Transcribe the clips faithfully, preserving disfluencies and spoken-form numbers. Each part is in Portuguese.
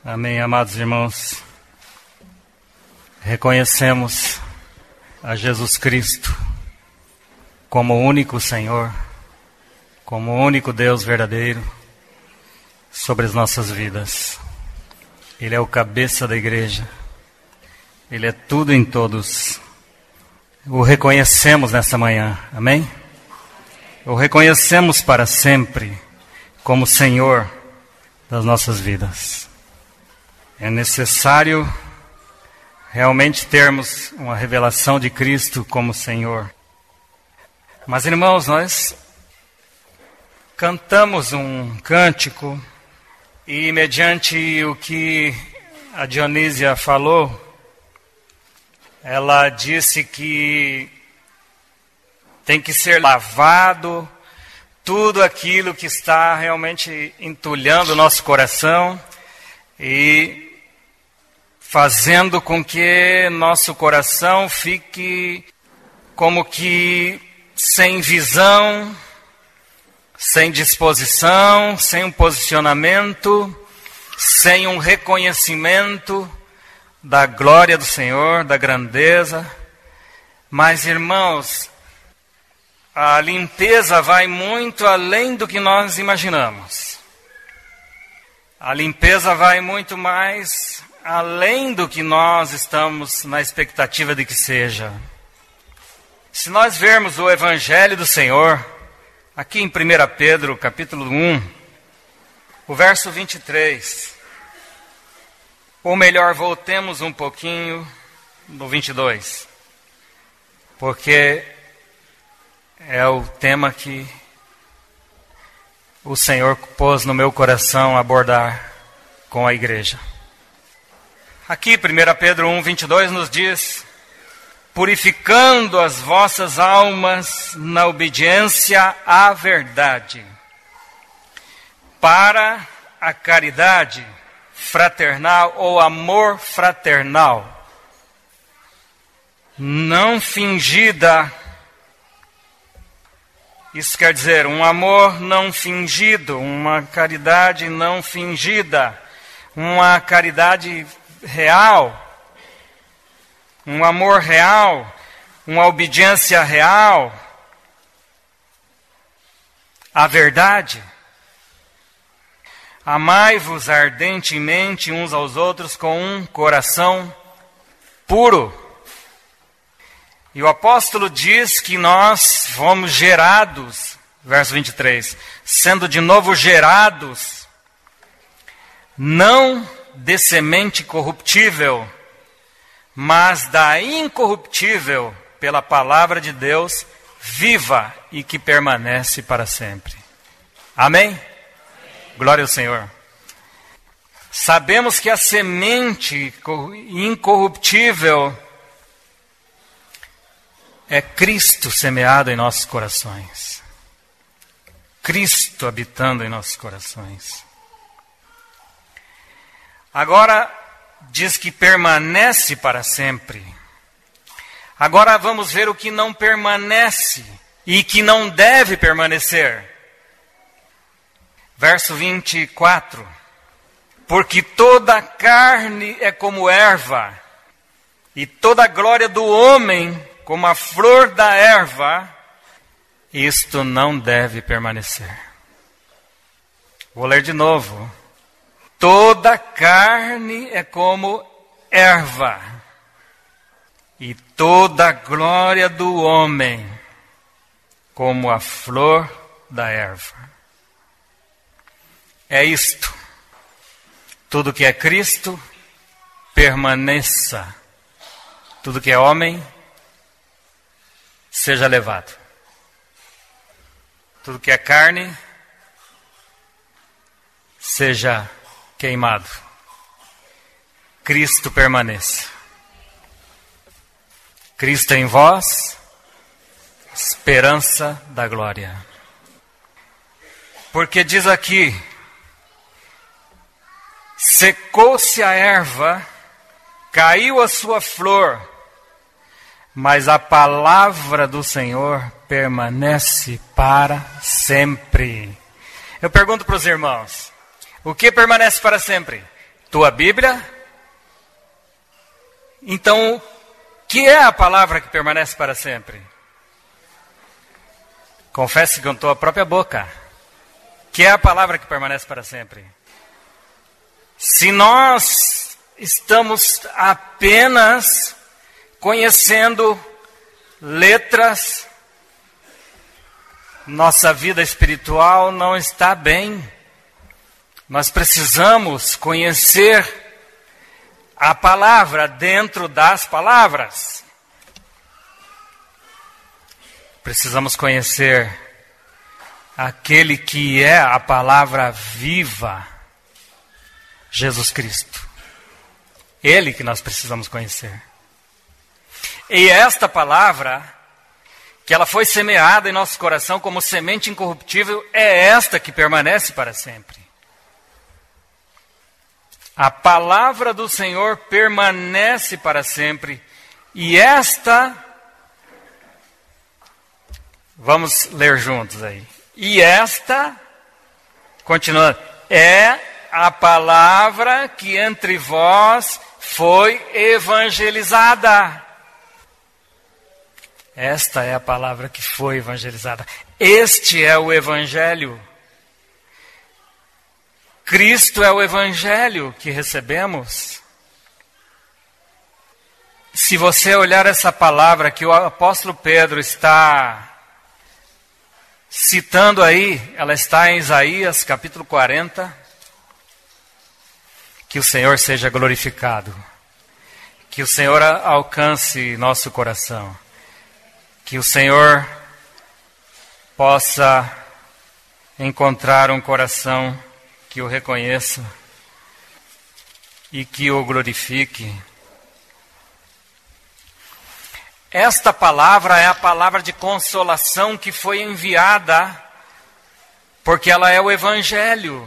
Amém, amados irmãos. Reconhecemos a Jesus Cristo como o único Senhor, como o único Deus verdadeiro sobre as nossas vidas. Ele é o cabeça da igreja. Ele é tudo em todos. O reconhecemos nessa manhã. Amém? O reconhecemos para sempre como Senhor das nossas vidas. É necessário realmente termos uma revelação de Cristo como Senhor. Mas, irmãos, nós cantamos um cântico e, mediante o que a Dionísia falou, ela disse que tem que ser lavado tudo aquilo que está realmente entulhando o nosso coração e fazendo com que nosso coração fique como que sem visão, sem disposição, sem um posicionamento, sem um reconhecimento da glória do Senhor, da grandeza. Mas, irmãos, a limpeza vai muito além do que nós imaginamos. A limpeza vai muito mais além do que nós estamos na expectativa de que seja. Se nós vermos o Evangelho do Senhor, aqui em primeira Pedro, capítulo um, o verso vinte e três, ou melhor, voltemos um pouquinho no vinte e dois, porque é o tema que o Senhor pôs no meu coração abordar com a igreja. Aqui, primeira Pedro um, vinte e dois nos diz: purificando as vossas almas na obediência à verdade, para a caridade fraternal ou amor fraternal, não fingida. Isso quer dizer, um amor não fingido, uma caridade não fingida, uma caridade real, um amor real, uma obediência real à verdade. Amai-vos ardentemente uns aos outros com um coração puro. E o apóstolo diz que nós fomos gerados, verso vinte e três, sendo de novo gerados, não de semente corruptível, mas da incorruptível, pela palavra de Deus, viva e que permanece para sempre. Amém? Amém. Glória ao Senhor. Sabemos que a semente incorruptível é Cristo semeado em nossos corações. Cristo habitando em nossos corações. Agora, diz que permanece para sempre. Agora vamos ver o que não permanece e que não deve permanecer. Verso vinte e quatro. Porque toda carne é como erva, e toda a glória do homem como a flor da erva, isto não deve permanecer. Vou ler de novo. Toda carne é como erva, e toda a glória do homem como a flor da erva. É isto. Tudo que é Cristo, permaneça. Tudo que é homem, seja levado. Tudo que é carne, seja queimado. Cristo permaneça. Cristo em vós, esperança da glória. Porque diz aqui: secou-se a erva, caiu a sua flor, mas a palavra do Senhor permanece para sempre. Eu pergunto para os irmãos: o que permanece para sempre? tua Bíblia? Então, o que é a palavra que permanece para sempre? Confesse com tua própria boca. Que é a palavra que permanece para sempre. Se nós estamos apenas conhecendo letras, nossa vida espiritual não está bem. Nós precisamos conhecer a palavra dentro das palavras. Precisamos conhecer aquele que é a palavra viva, Jesus Cristo. Ele que nós precisamos conhecer. E esta palavra, que ela foi semeada em nosso coração como semente incorruptível, é esta que permanece para sempre. A palavra do Senhor permanece para sempre. E esta, vamos ler juntos aí. E esta, continuando, é a palavra que entre vós foi evangelizada. Esta é a palavra que foi evangelizada. Este é o evangelho. Cristo é o evangelho que recebemos. Se você olhar essa palavra que o apóstolo Pedro está citando aí, ela está em Isaías capítulo quarenta. Que o Senhor seja glorificado. Que o Senhor alcance nosso coração. Que o Senhor possa encontrar um coração que o reconheça e que o glorifique. Esta palavra é a palavra de consolação que foi enviada, porque ela é o Evangelho.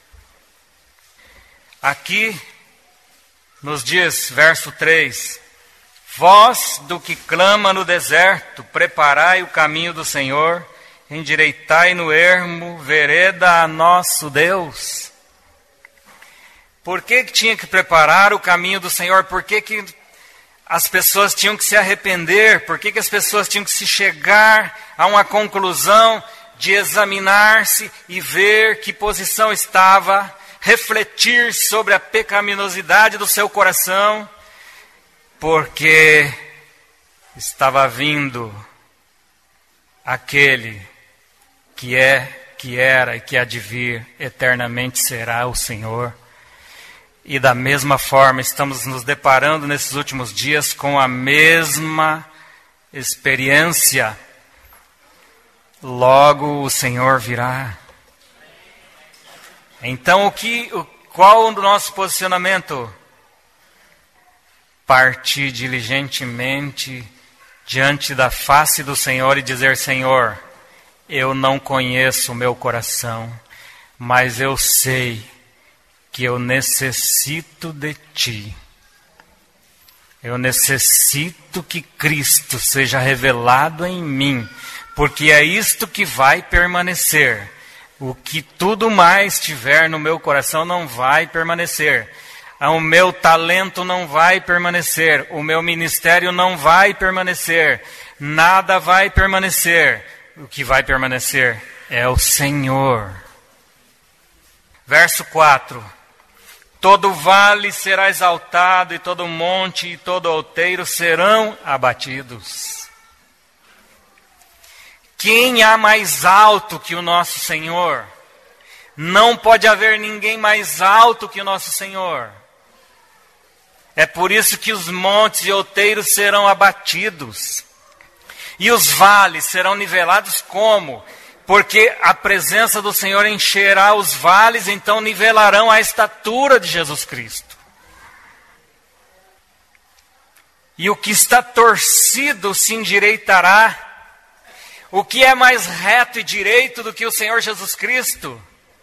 Aqui nos diz, verso três, vós do que clama no deserto, preparai o caminho do Senhor, endireitai no ermo vereda a nosso Deus. Por que, que tinha que preparar o caminho do Senhor? Por que, que as pessoas tinham que se arrepender? Por que, que as pessoas tinham que se chegar a uma conclusão de examinar-se e ver que posição estava, refletir sobre a pecaminosidade do seu coração? Porque estava vindo aquele que é, que era e que há de vir, eternamente será o Senhor. E da mesma forma estamos nos deparando nesses últimos dias com a mesma experiência. Logo o Senhor virá. Então o que, o, qual o nosso posicionamento? Partir diligentemente diante da face do Senhor e dizer: Senhor, eu não conheço o meu coração, mas eu sei que eu necessito de Ti. Eu necessito que Cristo seja revelado em mim, porque é isto que vai permanecer. O que tudo mais tiver no meu coração não vai permanecer. O meu talento não vai permanecer. O meu ministério não vai permanecer. Nada vai permanecer. O que vai permanecer é o Senhor. Verso quatro. Todo vale será exaltado, e todo monte e todo outeiro serão abatidos. Quem há mais alto que o nosso Senhor? Não pode haver ninguém mais alto que o nosso Senhor. É por isso que os montes e outeiros serão abatidos. E os vales serão nivelados como? Porque a presença do Senhor encherá os vales, então nivelarão a estatura de Jesus Cristo. E o que está torcido se endireitará. O que é mais reto e direito do que o Senhor Jesus Cristo?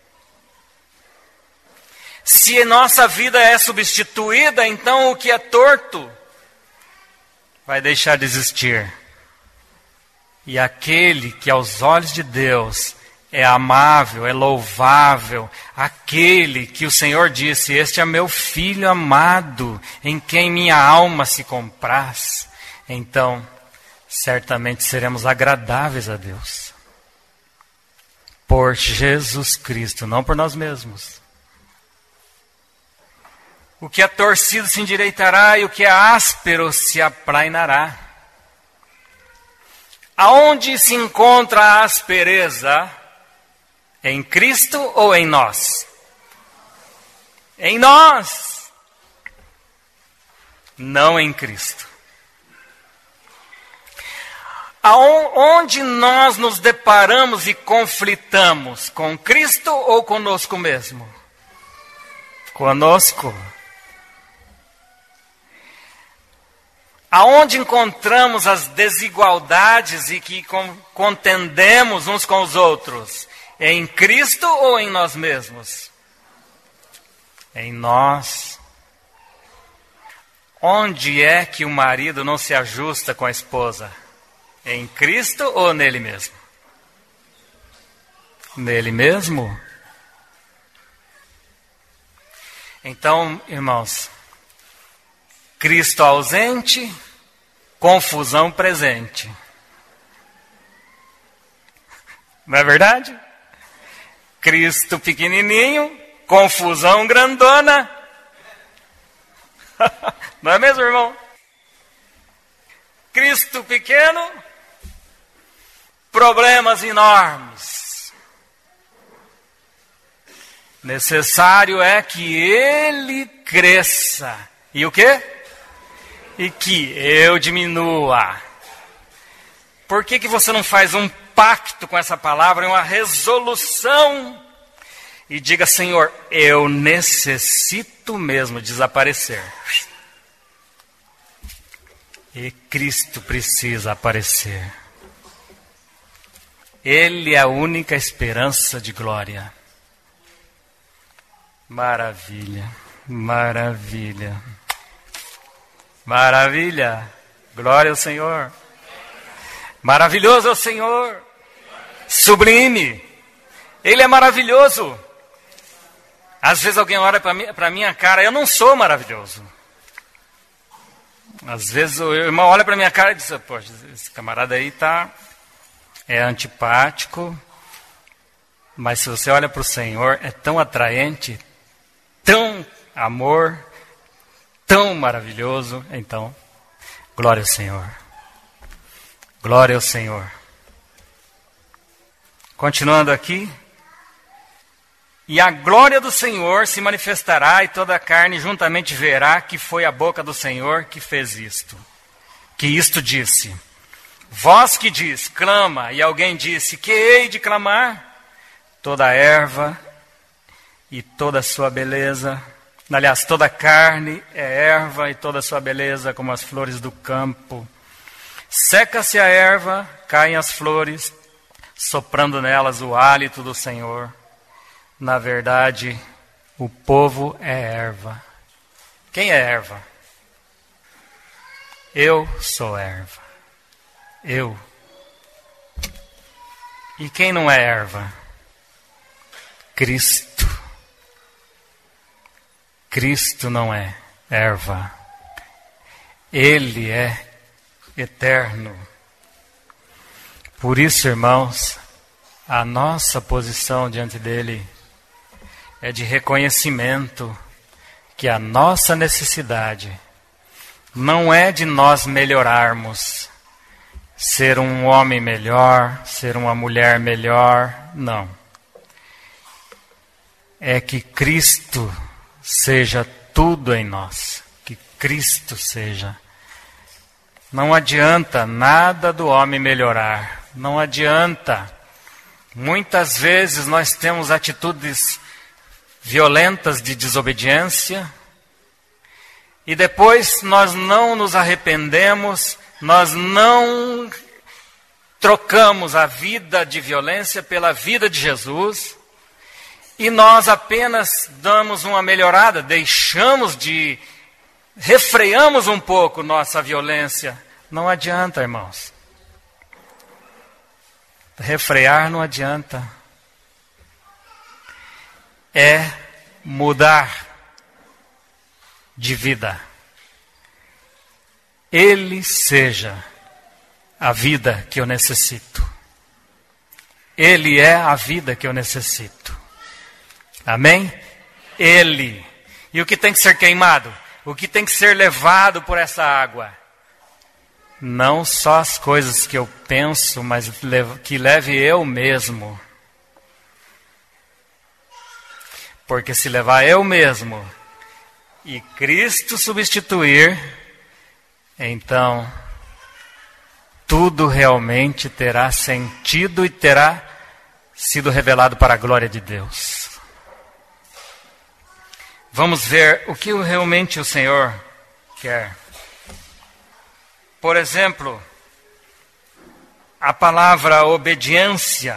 Se nossa vida é substituída, então o que é torto vai deixar de existir. E aquele que aos olhos de Deus é amável, é louvável, aquele que o Senhor disse, este é meu filho amado, em quem minha alma se compraz, então certamente seremos agradáveis a Deus. Por Jesus Cristo, não por nós mesmos. O que é torcido se endireitará e o que é áspero se aplainará. Aonde se encontra a aspereza? Em Cristo ou em nós? Em nós. Não em Cristo. Aonde nós nos deparamos e conflitamos? Com Cristo ou conosco mesmo? Conosco. Aonde encontramos as desigualdades e que contendemos uns com os outros? Em Cristo ou em nós mesmos? Em nós. Onde é que o marido não se ajusta com a esposa? Em Cristo ou nele mesmo? Nele mesmo? Então, irmãos, Cristo ausente, confusão presente. Não é verdade? Cristo pequenininho, confusão grandona. Não é mesmo, irmão? Cristo pequeno, problemas enormes. Necessário é que Ele cresça. E o quê? E que eu diminua. Por que que você não faz um pacto com essa palavra, uma resolução, e diga, Senhor, eu necessito mesmo desaparecer. E Cristo precisa aparecer. Ele é a única esperança de glória. Maravilha, maravilha. Maravilha, glória ao Senhor. Maravilhoso é o Senhor, sublime, Ele é maravilhoso. Às vezes alguém olha para a minha cara, eu não sou maravilhoso. Às vezes o irmão olha para a minha cara e diz, poxa, esse camarada aí tá, é antipático, mas se você olha para o Senhor, é tão atraente, tão amor, tão maravilhoso. Então, glória ao Senhor. Glória ao Senhor. Continuando aqui. E a glória do Senhor se manifestará e toda a carne juntamente verá que foi a boca do Senhor que fez isto. Que isto disse. Vós que diz, clama, e alguém disse, que hei de clamar? Toda a erva e toda a sua beleza. Aliás, toda a carne é erva e toda a sua beleza como as flores do campo. Seca-se a erva, caem as flores, soprando nelas o hálito do Senhor. Na verdade, o povo é erva. Quem é erva? Eu sou erva. Eu. E quem não é erva? Cristo. Cristo não é erva. Ele é eterno. Por isso, irmãos, a nossa posição diante dele é de reconhecimento que a nossa necessidade não é de nós melhorarmos, ser um homem melhor, ser uma mulher melhor, não. É que Cristo seja tudo em nós, que Cristo seja. Não adianta nada do homem melhorar, não adianta. Muitas vezes nós temos atitudes violentas de desobediência e depois nós não nos arrependemos, nós não trocamos a vida de violência pela vida de Jesus e nós apenas damos uma melhorada, deixamos de, refreamos um pouco nossa violência. Não adianta, irmãos. Refrear não adianta. é mudar de vida. Ele seja a vida que eu necessito. Ele é a vida que eu necessito. Amém? Ele. E o que tem que ser queimado? O que tem que ser levado por essa água? Não só as coisas que eu penso, mas que leve eu mesmo. Porque se levar eu mesmo e Cristo substituir, então tudo realmente terá sentido e terá sido revelado para a glória de Deus. Vamos ver o que realmente o Senhor quer. Por exemplo, a palavra obediência.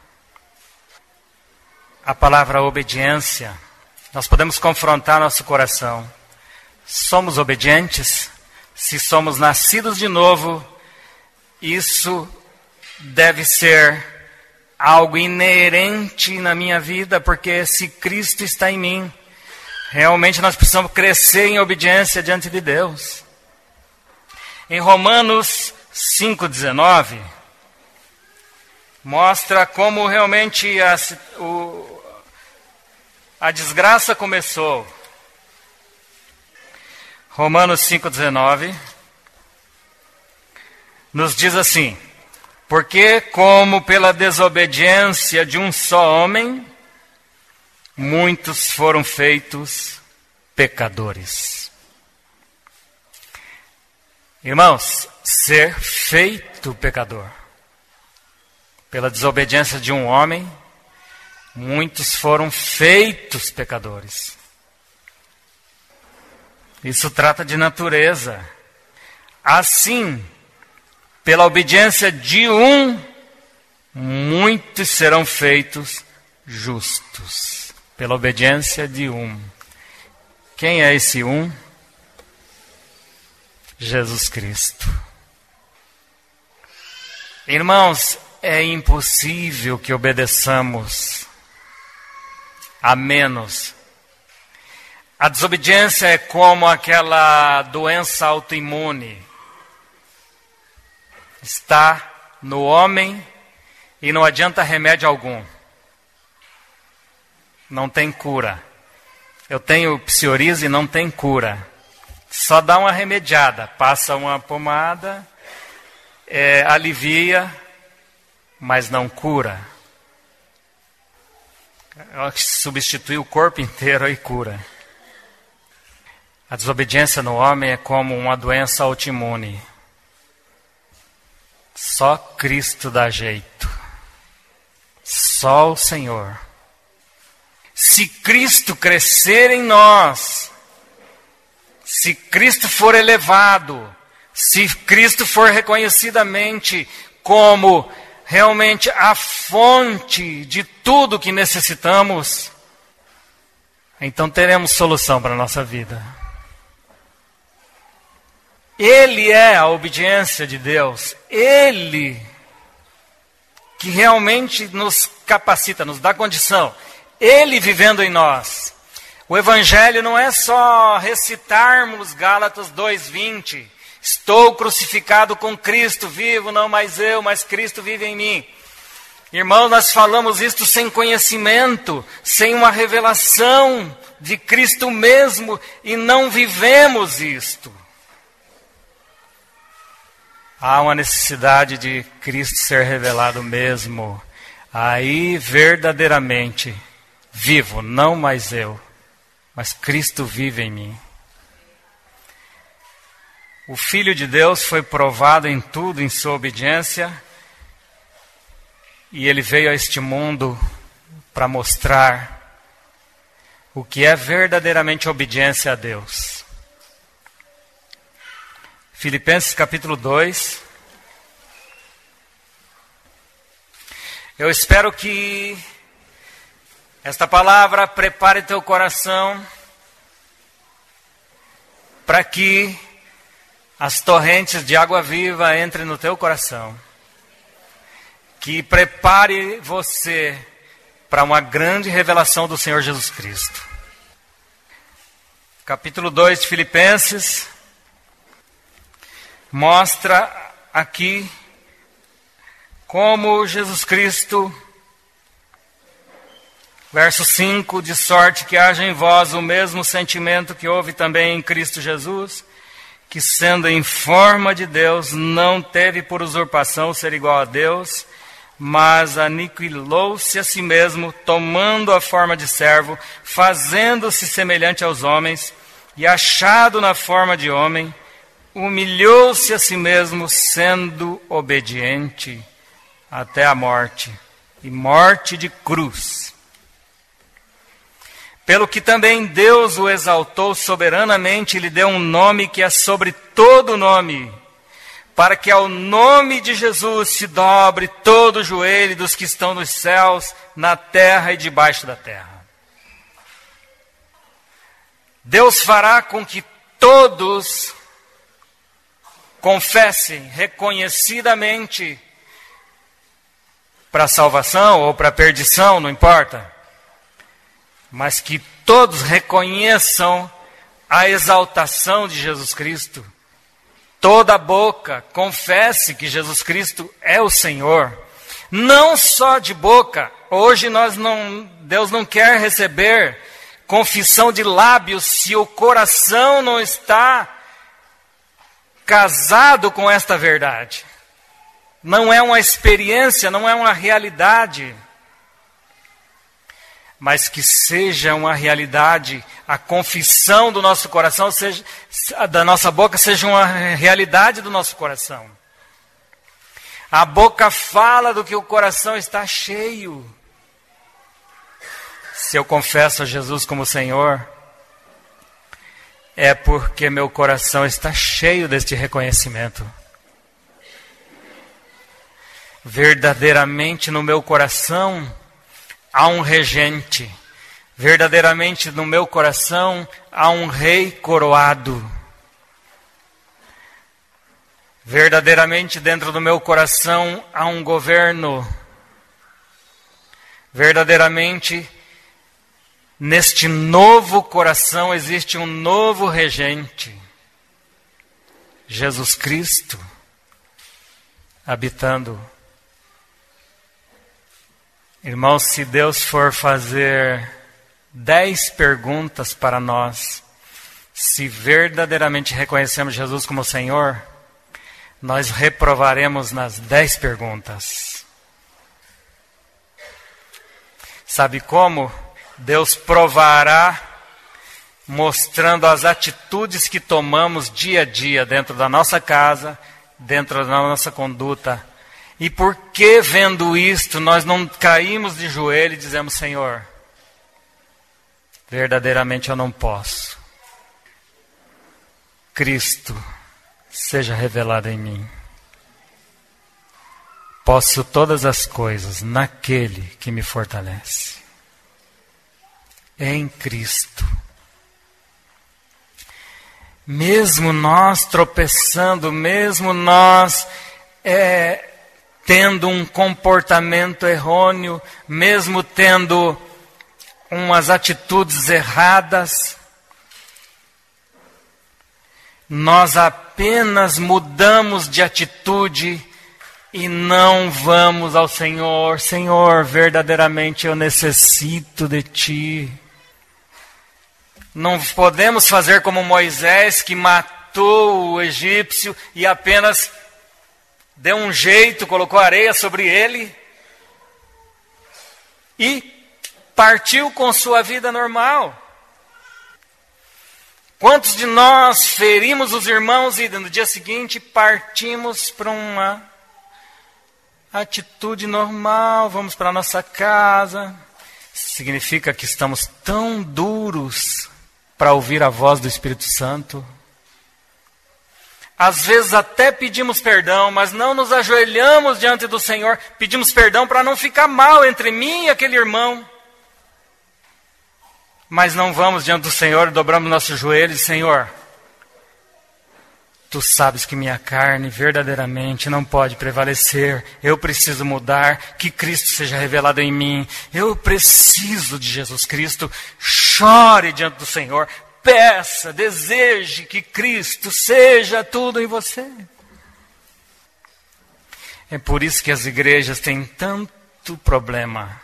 A palavra obediência. Nós podemos confrontar nosso coração. Somos obedientes? Se somos nascidos de novo, isso deve ser algo inerente na minha vida, porque se Cristo está em mim, realmente nós precisamos crescer em obediência diante de Deus. Em Romanos cinco, dezenove, mostra como realmente a, o, a desgraça começou. Romanos cinco, dezenove, nos diz assim: porque como pela desobediência de um só homem, muitos foram feitos pecadores. Irmãos, ser feito pecador. Pela desobediência de um homem, muitos foram feitos pecadores. Isso trata de natureza. Assim, pela obediência de um, muitos serão feitos justos. Pela obediência de um. Quem é esse um? Jesus Cristo. Irmãos, é impossível que obedeçamos a menos. A desobediência é como aquela doença autoimune. Está no homem e não adianta remédio algum. Não tem cura. Eu tenho psoríase e não tem cura. Só dá uma remediada, passa uma pomada, é, alivia, mas não cura. Substitui o corpo inteiro e cura. A desobediência no homem é como uma doença autoimune. Só Cristo dá jeito. Só o Senhor. Se Cristo crescer em nós, se Cristo for elevado, se Cristo for reconhecidamente como realmente a fonte de tudo que necessitamos, então teremos solução para a nossa vida. Ele é a obediência de Deus. Ele que realmente nos capacita, nos dá condição. Ele vivendo em nós. O Evangelho não é só recitarmos Gálatas dois, vinte. Estou crucificado com Cristo, vivo, não mais eu, mas Cristo vive em mim. Irmãos, nós falamos isto sem conhecimento, sem uma revelação de Cristo mesmo, e não vivemos isto. Há uma necessidade de Cristo ser revelado mesmo. Aí, verdadeiramente, vivo, não mais eu, mas Cristo vive em mim. O Filho de Deus foi provado em tudo, em sua obediência, e ele veio a este mundo para mostrar o que é verdadeiramente obediência a Deus. Filipenses capítulo dois. Eu espero que esta palavra prepare teu coração para que as torrentes de água viva entrem no teu coração. Que prepare você para uma grande revelação do Senhor Jesus Cristo. Capítulo dois de Filipenses mostra aqui como Jesus Cristo, verso cinco, de sorte que haja em vós o mesmo sentimento que houve também em Cristo Jesus, que sendo em forma de Deus, não teve por usurpação ser igual a Deus, mas aniquilou-se a si mesmo, tomando a forma de servo, fazendo-se semelhante aos homens, e achado na forma de homem, humilhou-se a si mesmo, sendo obediente até a morte, e morte de cruz. Pelo que também Deus o exaltou soberanamente e lhe deu um nome que é sobre todo nome, para que ao nome de Jesus se dobre todo o joelho dos que estão nos céus, na terra e debaixo da terra. Deus fará com que todos confessem reconhecidamente para a salvação ou para a perdição, não importa, mas que todos reconheçam a exaltação de Jesus Cristo. Toda a boca confesse que Jesus Cristo é o Senhor. Não só de boca. Hoje nós não, Deus não quer receber confissão de lábios se o coração não está casado com esta verdade. Não é uma experiência, não é uma realidade. Mas que seja uma realidade, a confissão do nosso coração, seja, da nossa boca, seja uma realidade do nosso coração. A boca fala do que o coração está cheio. Se eu confesso a Jesus como Senhor, é porque meu coração está cheio deste reconhecimento. Verdadeiramente no meu coração há um regente. Verdadeiramente no meu coração há um rei coroado. Verdadeiramente dentro do meu coração há um governo. Verdadeiramente neste novo coração existe um novo regente. Jesus Cristo habitando. Irmãos, se Deus for fazer dez perguntas para nós, se verdadeiramente reconhecemos Jesus como Senhor, nós reprovaremos nas dez perguntas. Sabe como? Deus provará mostrando as atitudes que tomamos dia a dia dentro da nossa casa, dentro da nossa conduta. E por que, vendo isto, nós não caímos de joelho e dizemos: Senhor, verdadeiramente eu não posso. Cristo seja revelado em mim. Posso todas as coisas naquele que me fortalece. Em Cristo. Mesmo nós tropeçando, mesmo nós é, tendo um comportamento errôneo, mesmo tendo umas atitudes erradas, nós apenas mudamos de atitude e não vamos ao Senhor. Senhor, verdadeiramente eu necessito de Ti. Não podemos fazer como Moisés, que matou o egípcio e apenas deu um jeito, colocou areia sobre ele e partiu com sua vida normal. Quantos de nós ferimos os irmãos e no dia seguinte partimos para uma atitude normal, vamos para a nossa casa? Significa que estamos tão duros para ouvir a voz do Espírito Santo. Às vezes até pedimos perdão, mas não nos ajoelhamos diante do Senhor. Pedimos perdão para não ficar mal entre mim e aquele irmão. Mas não vamos diante do Senhor, dobramos nossos joelhos: Senhor, Tu Tu sabes que minha carne verdadeiramente não pode prevalecer. Eu preciso mudar, que Cristo seja revelado em mim. Eu preciso de Jesus Cristo. Chore diante do Senhor. Peça, deseje que Cristo seja tudo em você. É por isso que as igrejas têm tanto problema.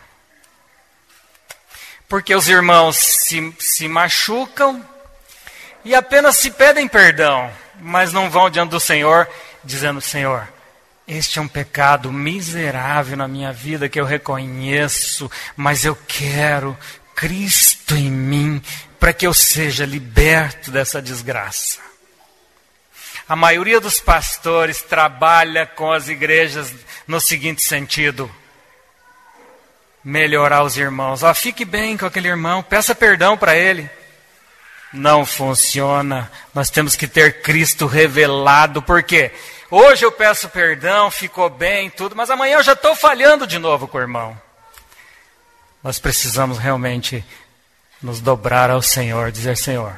Porque os irmãos se, se machucam e apenas se pedem perdão, mas não vão diante do Senhor dizendo: Senhor, este é um pecado miserável na minha vida que eu reconheço, mas eu quero Cristo em mim para que eu seja liberto dessa desgraça. A maioria dos pastores trabalha com as igrejas no seguinte sentido: melhorar os irmãos. Ó, fique bem com aquele irmão, peça perdão para ele. Não funciona. Nós temos que ter Cristo revelado. Por quê? Hoje eu peço perdão, ficou bem, tudo, mas amanhã eu já estou falhando de novo com o irmão. Nós precisamos realmente nos dobrar ao Senhor, dizer: Senhor,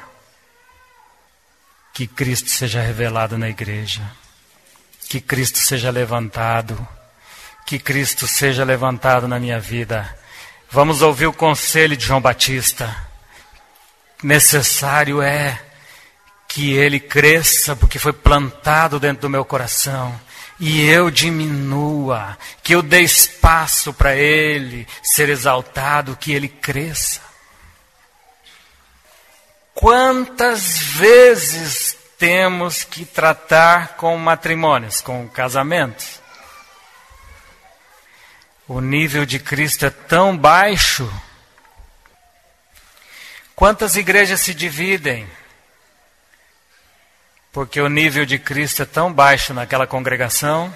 que Cristo seja revelado na igreja, que Cristo seja levantado, que Cristo seja levantado na minha vida. Vamos ouvir o conselho de João Batista. Necessário é que ele cresça, porque foi plantado dentro do meu coração, e eu diminua, que eu dê espaço para ele ser exaltado, que ele cresça. Quantas vezes temos que tratar com matrimônios, com casamentos? O nível de Cristo é tão baixo. Quantas igrejas se dividem? Porque o nível de Cristo é tão baixo naquela congregação.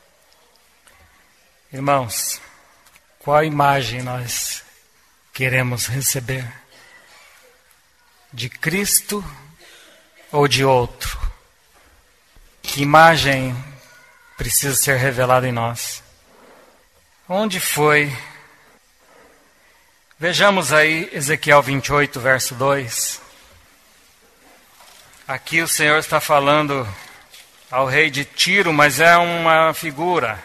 Irmãos, qual imagem nós queremos receber? De Cristo ou de outro? Que imagem precisa ser revelada em nós? Onde foi? Vejamos aí Ezequiel vinte e oito, verso dois. Aqui o Senhor está falando ao rei de Tiro, mas é uma figura.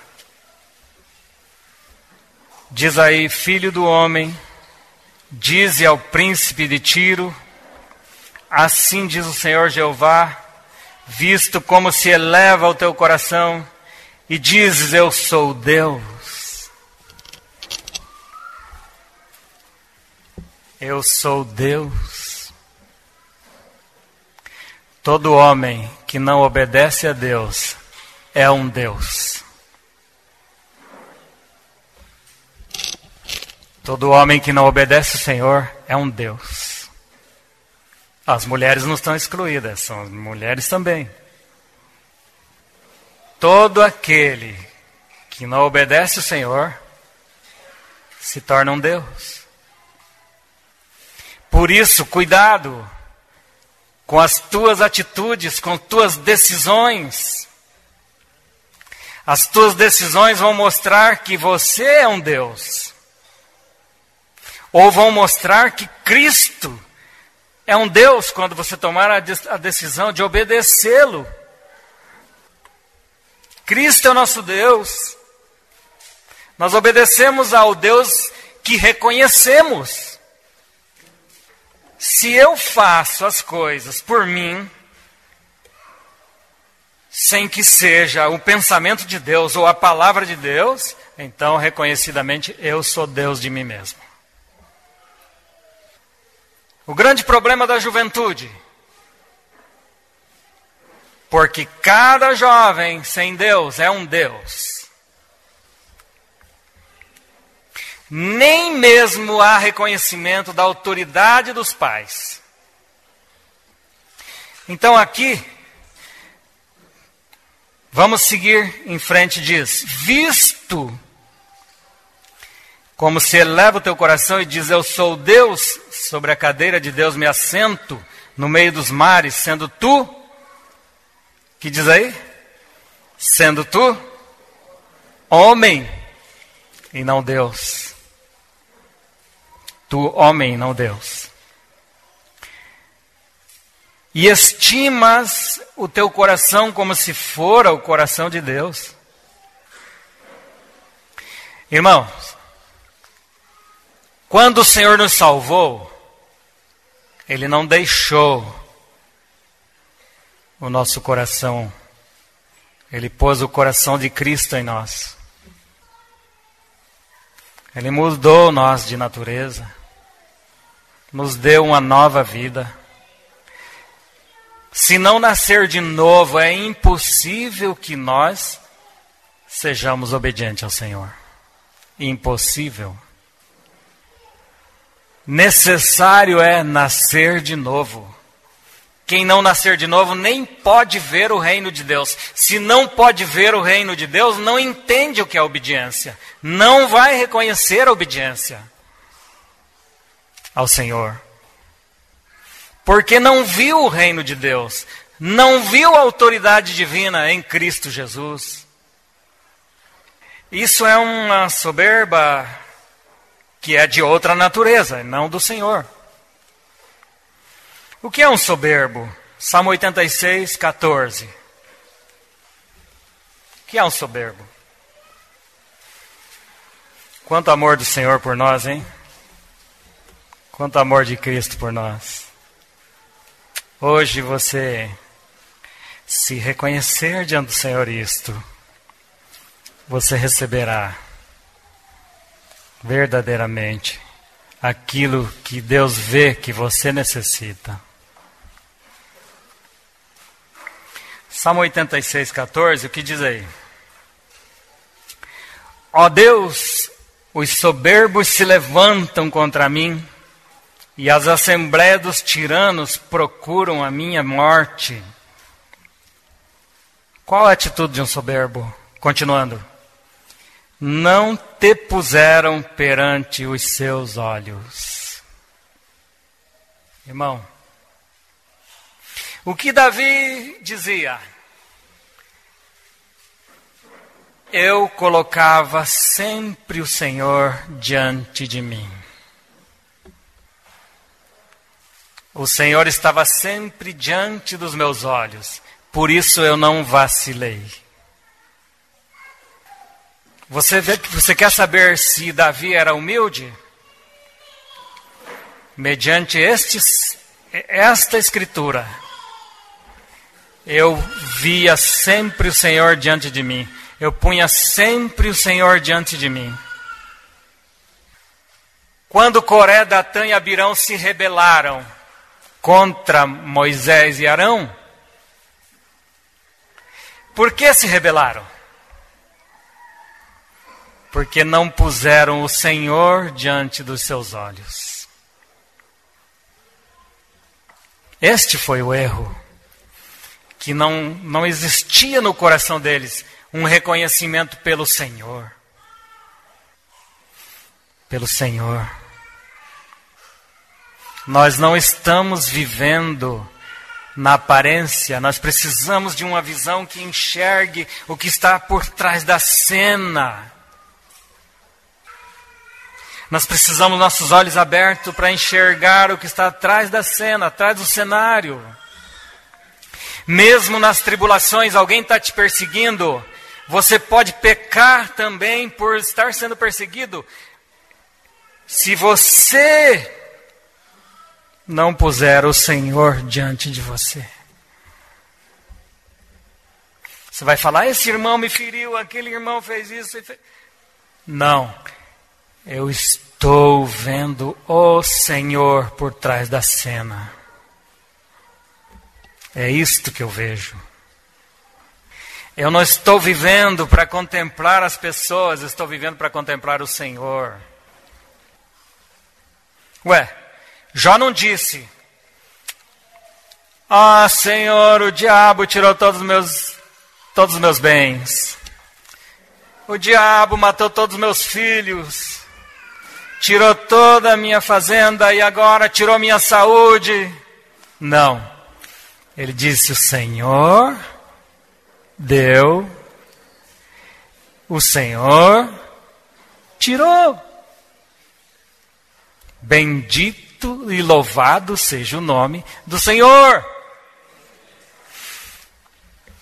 Diz aí: filho do homem, dize ao príncipe de Tiro, assim diz o Senhor Jeová, visto como se eleva o teu coração, e dizes: eu sou Deus. Eu sou Deus. Todo homem que não obedece a Deus é um Deus. Todo homem que não obedece ao Senhor é um Deus. As mulheres não estão excluídas, são as mulheres também. Todo aquele que não obedece ao Senhor se torna um Deus. Por isso, cuidado com as tuas atitudes, com tuas decisões. As tuas decisões vão mostrar que você é um Deus. Ou vão mostrar que Cristo é um Deus quando você tomar a decisão de obedecê-lo. Cristo é o nosso Deus. Nós obedecemos ao Deus que reconhecemos. Se eu faço as coisas por mim, sem que seja o pensamento de Deus ou a palavra de Deus, então reconhecidamente eu sou Deus de mim mesmo. O grande problema da juventude, porque cada jovem sem Deus é um Deus. Nem mesmo há reconhecimento da autoridade dos pais. Então aqui, vamos seguir em frente, diz: visto como se eleva o teu coração e diz: eu sou Deus, sobre a cadeira de Deus me assento, no meio dos mares, sendo tu, que diz aí? Sendo tu, homem, e não Deus. Tu, homem, não Deus. E estimas o teu coração como se fora o coração de Deus. Irmãos, quando o Senhor nos salvou, Ele não deixou o nosso coração. Ele pôs o coração de Cristo em nós. Ele mudou nós de natureza. Nos deu uma nova vida. Se não nascer de novo, é impossível que nós sejamos obedientes ao Senhor. Impossível. Necessário é nascer de novo. Quem não nascer de novo nem pode ver o reino de Deus. Se não pode ver o reino de Deus, não entende o que é obediência. Não vai reconhecer a obediência ao Senhor. Porque não viu o reino de Deus. Não viu a autoridade divina em Cristo Jesus. Isso é uma soberba que é de outra natureza, não do Senhor. O que é um soberbo? Salmo oitenta e seis, quatorze. O que é um soberbo? Quanto amor do Senhor por nós, hein? Quanto amor de Cristo por nós. Hoje você, se reconhecer diante do Senhor isto, você receberá verdadeiramente aquilo que Deus vê que você necessita. Salmo oitenta e seis, quatorze, o que diz aí? Ó Deus, os soberbos se levantam contra mim, e as assembleias dos tiranos procuram a minha morte. Qual a atitude de um soberbo? Continuando. Não te puseram perante os seus olhos. Irmão, o que Davi dizia? Eu colocava sempre o Senhor diante de mim. O Senhor estava sempre diante dos meus olhos, por isso eu não vacilei. Você, vê, você quer saber se Davi era humilde? Mediante estes, esta escritura, eu via sempre o Senhor diante de mim. Eu punha sempre o Senhor diante de mim. Quando Coré, Datã e Abirão se rebelaram contra Moisés e Arão, por que se rebelaram? Porque não puseram o Senhor diante dos seus olhos. Este foi o erro. Que não, não existia no coração deles um reconhecimento pelo Senhor. Pelo Senhor. Nós não estamos vivendo na aparência. Nós precisamos de uma visão que enxergue o que está por trás da cena. Nós precisamos nossos olhos abertos para enxergar o que está atrás da cena, atrás do cenário. Mesmo nas tribulações, alguém está te perseguindo, você pode pecar também por estar sendo perseguido. Se você não puser o Senhor diante de você. Você vai falar, esse irmão me feriu, aquele irmão fez isso. Fez... Não. Eu estou vendo o Senhor por trás da cena. É isto que eu vejo. Eu não estou vivendo para contemplar as pessoas, estou vivendo para contemplar o Senhor. Ué, Jó não disse, ah, Senhor, o diabo tirou todos os meus, todos os meus bens. O diabo matou todos os meus filhos. Tirou toda a minha fazenda e agora tirou minha saúde. Não. Ele disse, o Senhor deu, o Senhor tirou. Bendito e louvado seja o nome do Senhor.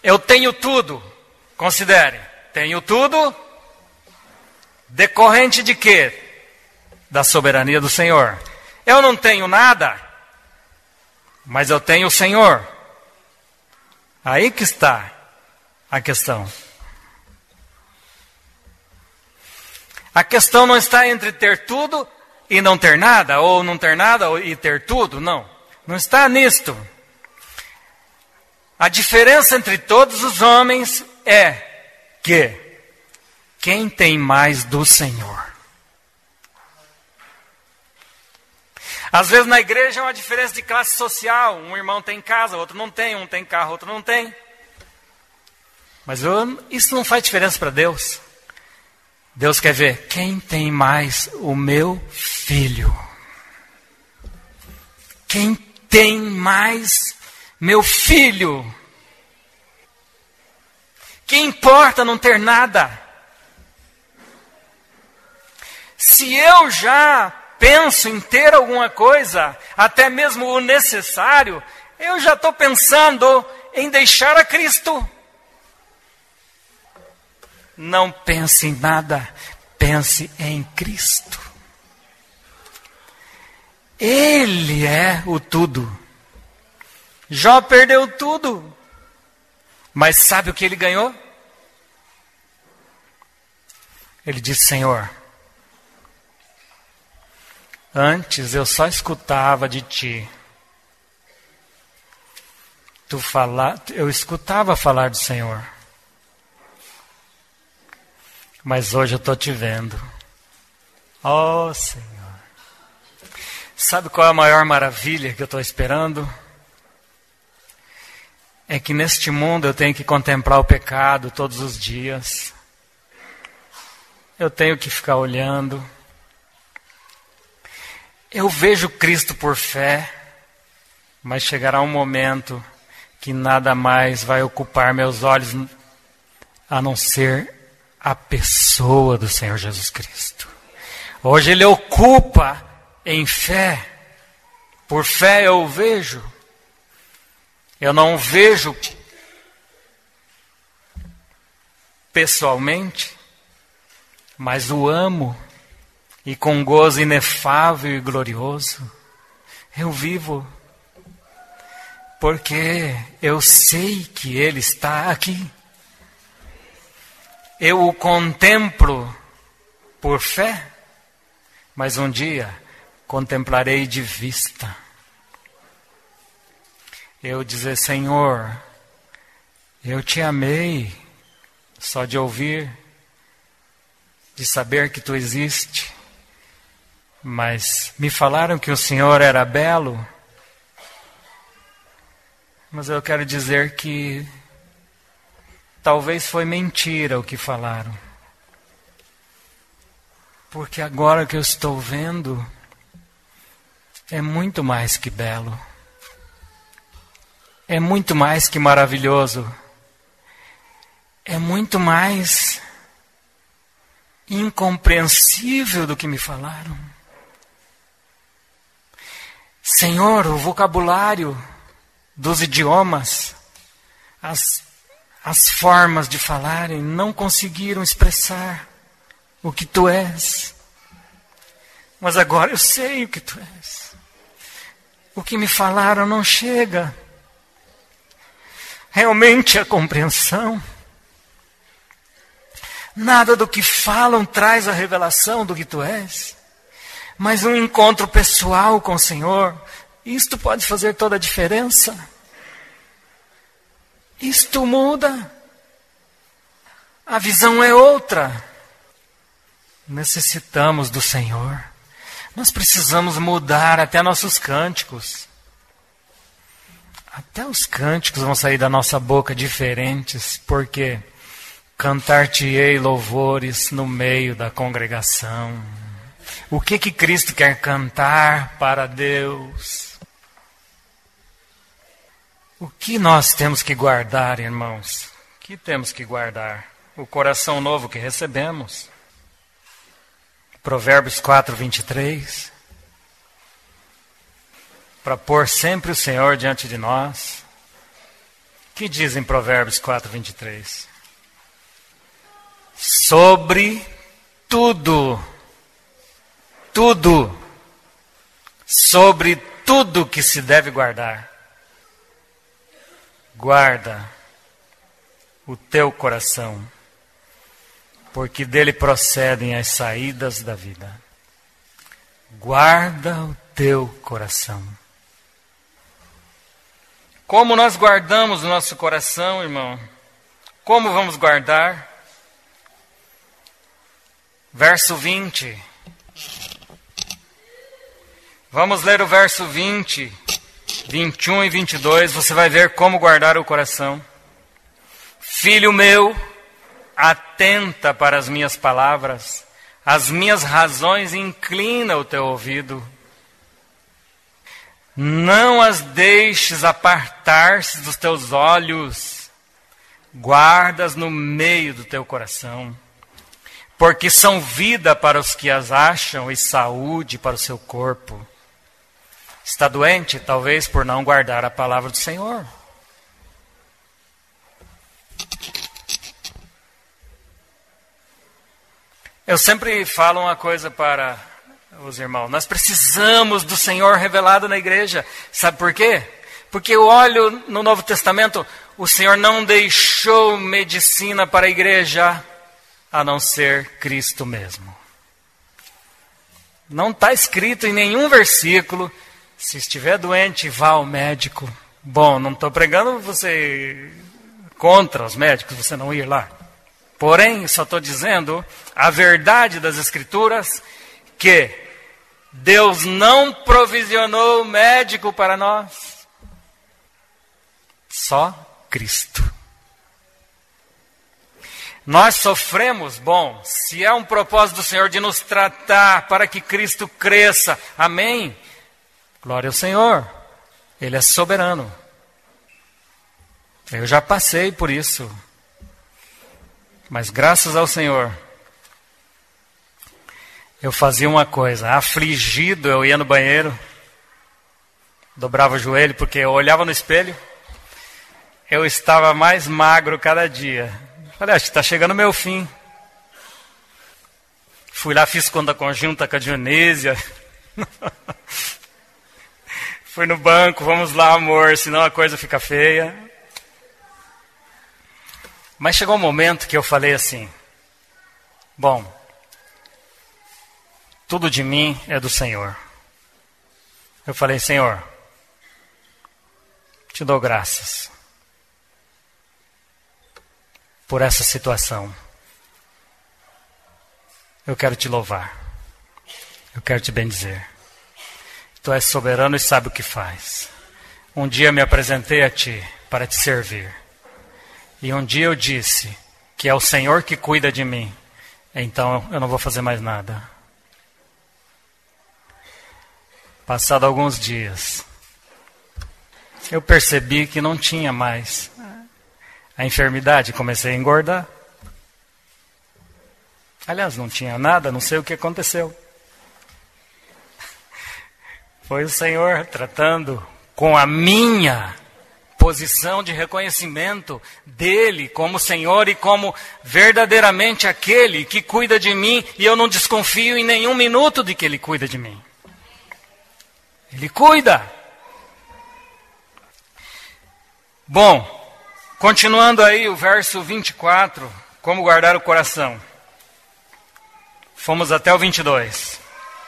Eu tenho tudo. Considere, tenho tudo decorrente de quê? Da soberania do Senhor. Eu não tenho nada, mas eu tenho o Senhor. Aí que está a questão. A questão não está entre ter tudo e não ter nada, ou não ter nada e ter tudo, não. Não está nisto. A diferença entre todos os homens é que quem tem mais do Senhor. Às vezes na igreja é uma diferença de classe social. Um irmão tem casa, outro não tem. Um tem carro, outro não tem. Mas eu, isso não faz diferença para Deus. Deus quer ver quem tem mais o meu filho. Quem tem mais meu filho. Que importa não ter nada. Se eu já penso em ter alguma coisa, até mesmo o necessário, eu já estou pensando em deixar a Cristo. Não pense em nada, pense em Cristo. Ele é o tudo. Jó perdeu tudo. Mas sabe o que ele ganhou? Ele disse: Senhor, antes eu só escutava de ti. Tu fala, eu escutava falar do Senhor. Mas hoje eu estou te vendo. Oh, Senhor. Sabe qual é a maior maravilha que eu estou esperando? É que neste mundo eu tenho que contemplar o pecado todos os dias. Eu tenho que ficar olhando. Eu vejo Cristo por fé, mas chegará um momento que nada mais vai ocupar meus olhos a não ser a pessoa do Senhor Jesus Cristo. Hoje Ele ocupa em fé. Por fé eu o vejo. Eu não o vejo pessoalmente, mas o amo. E com gozo inefável e glorioso, eu vivo. Porque eu sei que Ele está aqui. Eu o contemplo por fé, mas um dia contemplarei de vista. Eu dizer: Senhor, eu te amei só de ouvir, de saber que Tu existe. Mas me falaram que o Senhor era belo. Mas eu quero dizer que talvez foi mentira o que falaram. Porque agora que eu estou vendo, é muito mais que belo. É muito mais que maravilhoso. É muito mais incompreensível do que me falaram. Senhor, o vocabulário dos idiomas, as, as formas de falarem não conseguiram expressar o que Tu és. Mas agora eu sei o que Tu és. O que me falaram não chega. Realmente a compreensão. Nada do que falam traz a revelação do que Tu és. Mas um encontro pessoal com o Senhor, isto pode fazer toda a diferença. Isto muda. A visão é outra. Necessitamos do Senhor. Nós precisamos mudar até nossos cânticos. Até os cânticos vão sair da nossa boca diferentes, porque cantar-te-ei louvores no meio da congregação. O que que Cristo quer cantar para Deus? O que nós temos que guardar, irmãos? O que temos que guardar? O coração novo que recebemos. Provérbios quatro, vinte e três. Para pôr sempre o Senhor diante de nós. que diz em Provérbios quatro, vinte e três? Sobre tudo, tudo, sobre tudo que se deve guardar, guarda o teu coração, porque dele procedem as saídas da vida. Guarda o teu coração. Como nós guardamos o nosso coração, irmão? Como vamos guardar? Verso vinte. Vamos ler o verso vinte, vinte e um e vinte e dois. Você vai ver como guardar o coração. Filho meu, atenta para as minhas palavras, as minhas razões, inclina o teu ouvido. Não as deixes apartar-se dos teus olhos, guardas no meio do teu coração, porque são vida para os que as acham e saúde para o seu corpo. Está doente, talvez por não guardar a palavra do Senhor. Eu sempre falo uma coisa para os irmãos. Nós precisamos do Senhor revelado na igreja. Sabe por quê? Porque eu olho no Novo Testamento, o Senhor não deixou medicina para a igreja, a não ser Cristo mesmo. Não está escrito em nenhum versículo, se estiver doente, vá ao médico. Bom, não estou pregando você contra os médicos, você não ir lá. Porém, só estou dizendo a verdade das Escrituras, que Deus não provisionou médico para nós. Só Cristo. Nós sofremos, bom, se é um propósito do Senhor de nos tratar para que Cristo cresça, amém? Glória ao Senhor, Ele é soberano. Eu já passei por isso. Mas graças ao Senhor, eu fazia uma coisa, afligido, eu ia no banheiro, dobrava o joelho, porque eu olhava no espelho, eu estava mais magro cada dia. Falei, acho que está chegando o meu fim. Fui lá, fiz conta conjunta com a Dionísia. Fui no banco, vamos lá, amor, senão a coisa fica feia. Mas chegou um momento que eu falei assim, bom, tudo de mim é do Senhor. Eu falei, Senhor, te dou graças por essa situação. Eu quero te louvar. Eu quero te bendizer. Tu és soberano e sabe o que faz. Um dia me apresentei a ti para te servir. E um dia eu disse que é o Senhor que cuida de mim. Então eu não vou fazer mais nada. Passado alguns dias, eu percebi que não tinha mais a enfermidade. Comecei a engordar. Aliás, não tinha nada, não sei o que aconteceu. Foi o Senhor tratando com a minha posição de reconhecimento dele como Senhor e como verdadeiramente aquele que cuida de mim, e eu não desconfio em nenhum minuto de que ele cuida de mim. Ele cuida. Bom, continuando aí o verso vinte e quatro, como guardar o coração. Fomos até o vinte e dois.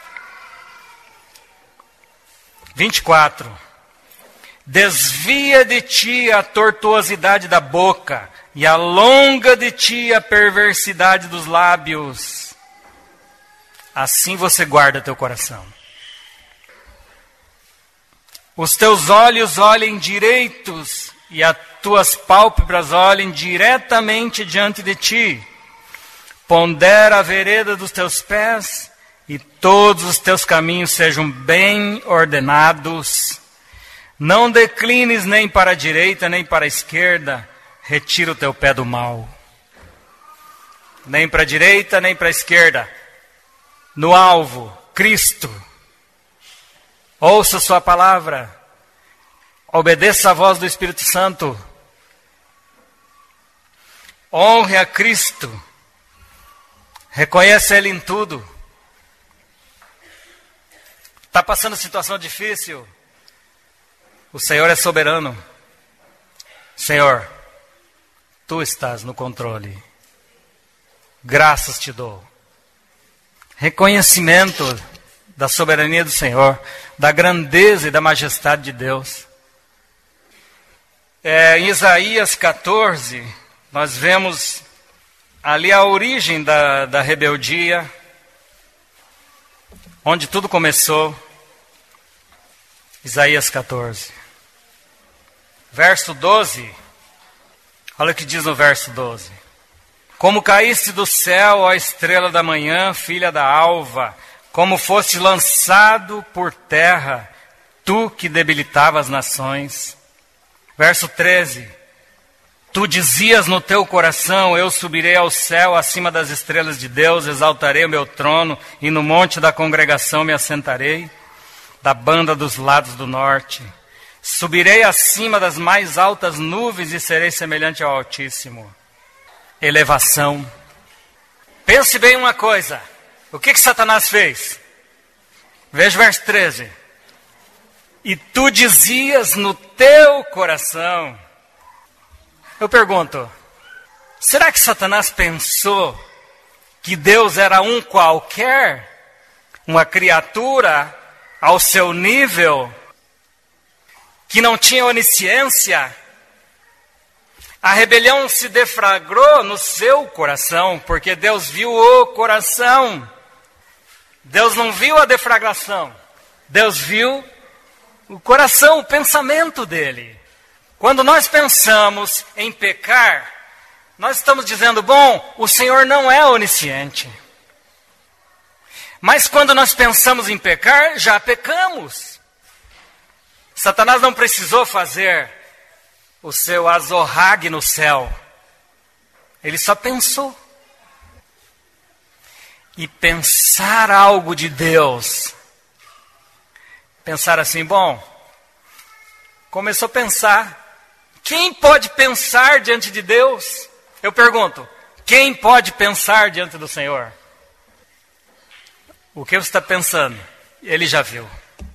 vinte e quatro. Desvia de ti a tortuosidade da boca e alonga de ti a perversidade dos lábios. Assim você guarda teu coração. Os teus olhos olhem direitos e as tuas pálpebras olhem diretamente diante de ti. Pondera a vereda dos teus pés e todos os teus caminhos sejam bem ordenados. Não declines nem para a direita, nem para a esquerda. Retira o teu pé do mal. Nem para a direita, nem para a esquerda. No alvo, Cristo. Ouça sua palavra. Obedeça a voz do Espírito Santo. Honre a Cristo. Reconheça Ele em tudo. Está passando situação difícil? O Senhor é soberano. Senhor, Tu estás no controle. Graças te dou. Reconhecimento da soberania do Senhor, da grandeza e da majestade de Deus. É, em Isaías quatorze, nós vemos ali a origem da, da rebeldia, onde tudo começou. Isaías quatorze. Verso doze. Olha o que diz no verso doze. Como caíste do céu, ó estrela da manhã, filha da alva, como foste lançado por terra, tu que debilitava as nações. Verso treze. Tu dizias no teu coração, eu subirei ao céu acima das estrelas de Deus, exaltarei o meu trono e no monte da congregação me assentarei, da banda dos lados do norte. Subirei acima das mais altas nuvens e serei semelhante ao Altíssimo. Elevação. Pense bem uma coisa. O que que Satanás fez? Veja o verso treze. E tu dizias no teu coração. Eu pergunto, será que Satanás pensou que Deus era um qualquer? Uma criatura ao seu nível? Que não tinha onisciência? A rebelião se deflagrou no seu coração, porque Deus viu o coração. Deus não viu a deflagração. Deus viu o coração, o pensamento dele. Quando nós pensamos em pecar, nós estamos dizendo, bom, o Senhor não é onisciente. Mas quando nós pensamos em pecar, já pecamos. Satanás não precisou fazer o seu azorrague no céu. Ele só pensou. E pensar algo de Deus. Pensar assim, bom, começou a pensar. Quem pode pensar diante de Deus? Eu pergunto, quem pode pensar diante do Senhor? O que você está pensando? Ele já viu.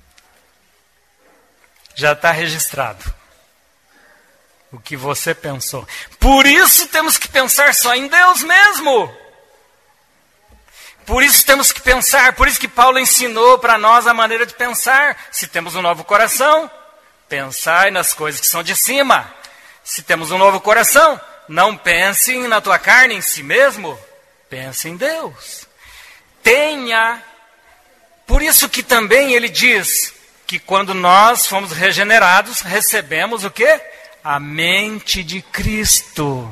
Já está registrado. O que você pensou. Por isso temos que pensar só em Deus mesmo. Por isso temos que pensar. Por isso que Paulo ensinou para nós a maneira de pensar. Se temos um novo coração, pensai nas coisas que são de cima. Se temos um novo coração, não pense na tua carne, em si mesmo. Pense em Deus. Tenha. Por isso que também ele diz que quando nós fomos regenerados, recebemos o quê? A mente de Cristo.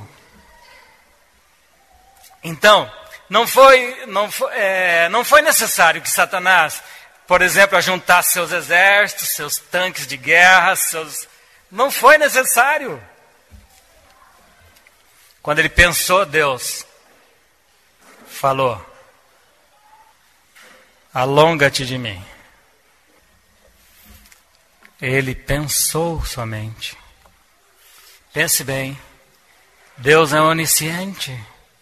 Então, não foi, não foi, é, não foi necessário que Satanás, por exemplo, ajuntasse seus exércitos, seus tanques de guerra, seus... Não foi necessário. Quando ele pensou, Deus falou, alonga-te de mim. Ele pensou somente. Pense bem, Deus é onisciente.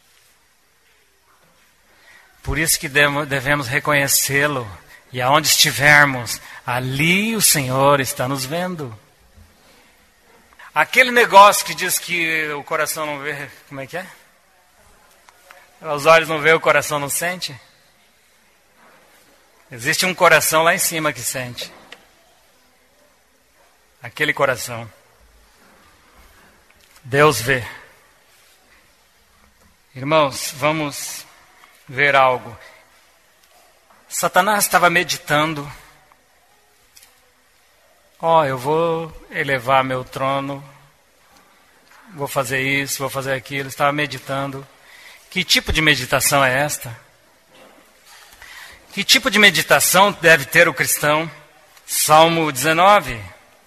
Por isso que devemos reconhecê-lo. E aonde estivermos, ali o Senhor está nos vendo. Aquele negócio que diz que o coração não vê, como é que é? Os olhos não veem, o coração não sente. Existe um coração lá em cima que sente. Aquele coração. Deus vê. Irmãos, vamos ver algo. Satanás estava meditando. Ó, oh, eu vou elevar meu trono. Vou fazer isso, vou fazer aquilo. Estava meditando. Que tipo de meditação é esta? Que tipo de meditação deve ter o cristão? Salmo dezenove.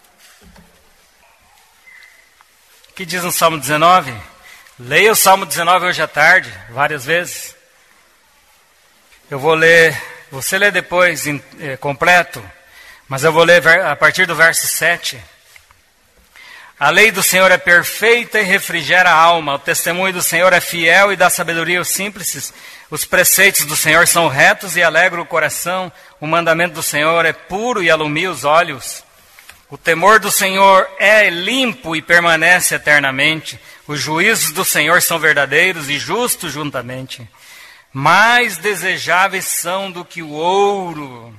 O que diz no Salmo dezenove? Leia o Salmo dezenove hoje à tarde, várias vezes. Eu vou ler, você lê depois em, é, completo, mas eu vou ler a partir do verso sete. A lei do Senhor é perfeita e refrigera a alma. O testemunho do Senhor é fiel e dá sabedoria aos simples. Os preceitos do Senhor são retos e alegram o coração. O mandamento do Senhor é puro e alumia os olhos. O temor do Senhor é limpo e permanece eternamente. Os juízos do Senhor são verdadeiros e justos juntamente. Mais desejáveis são do que o ouro.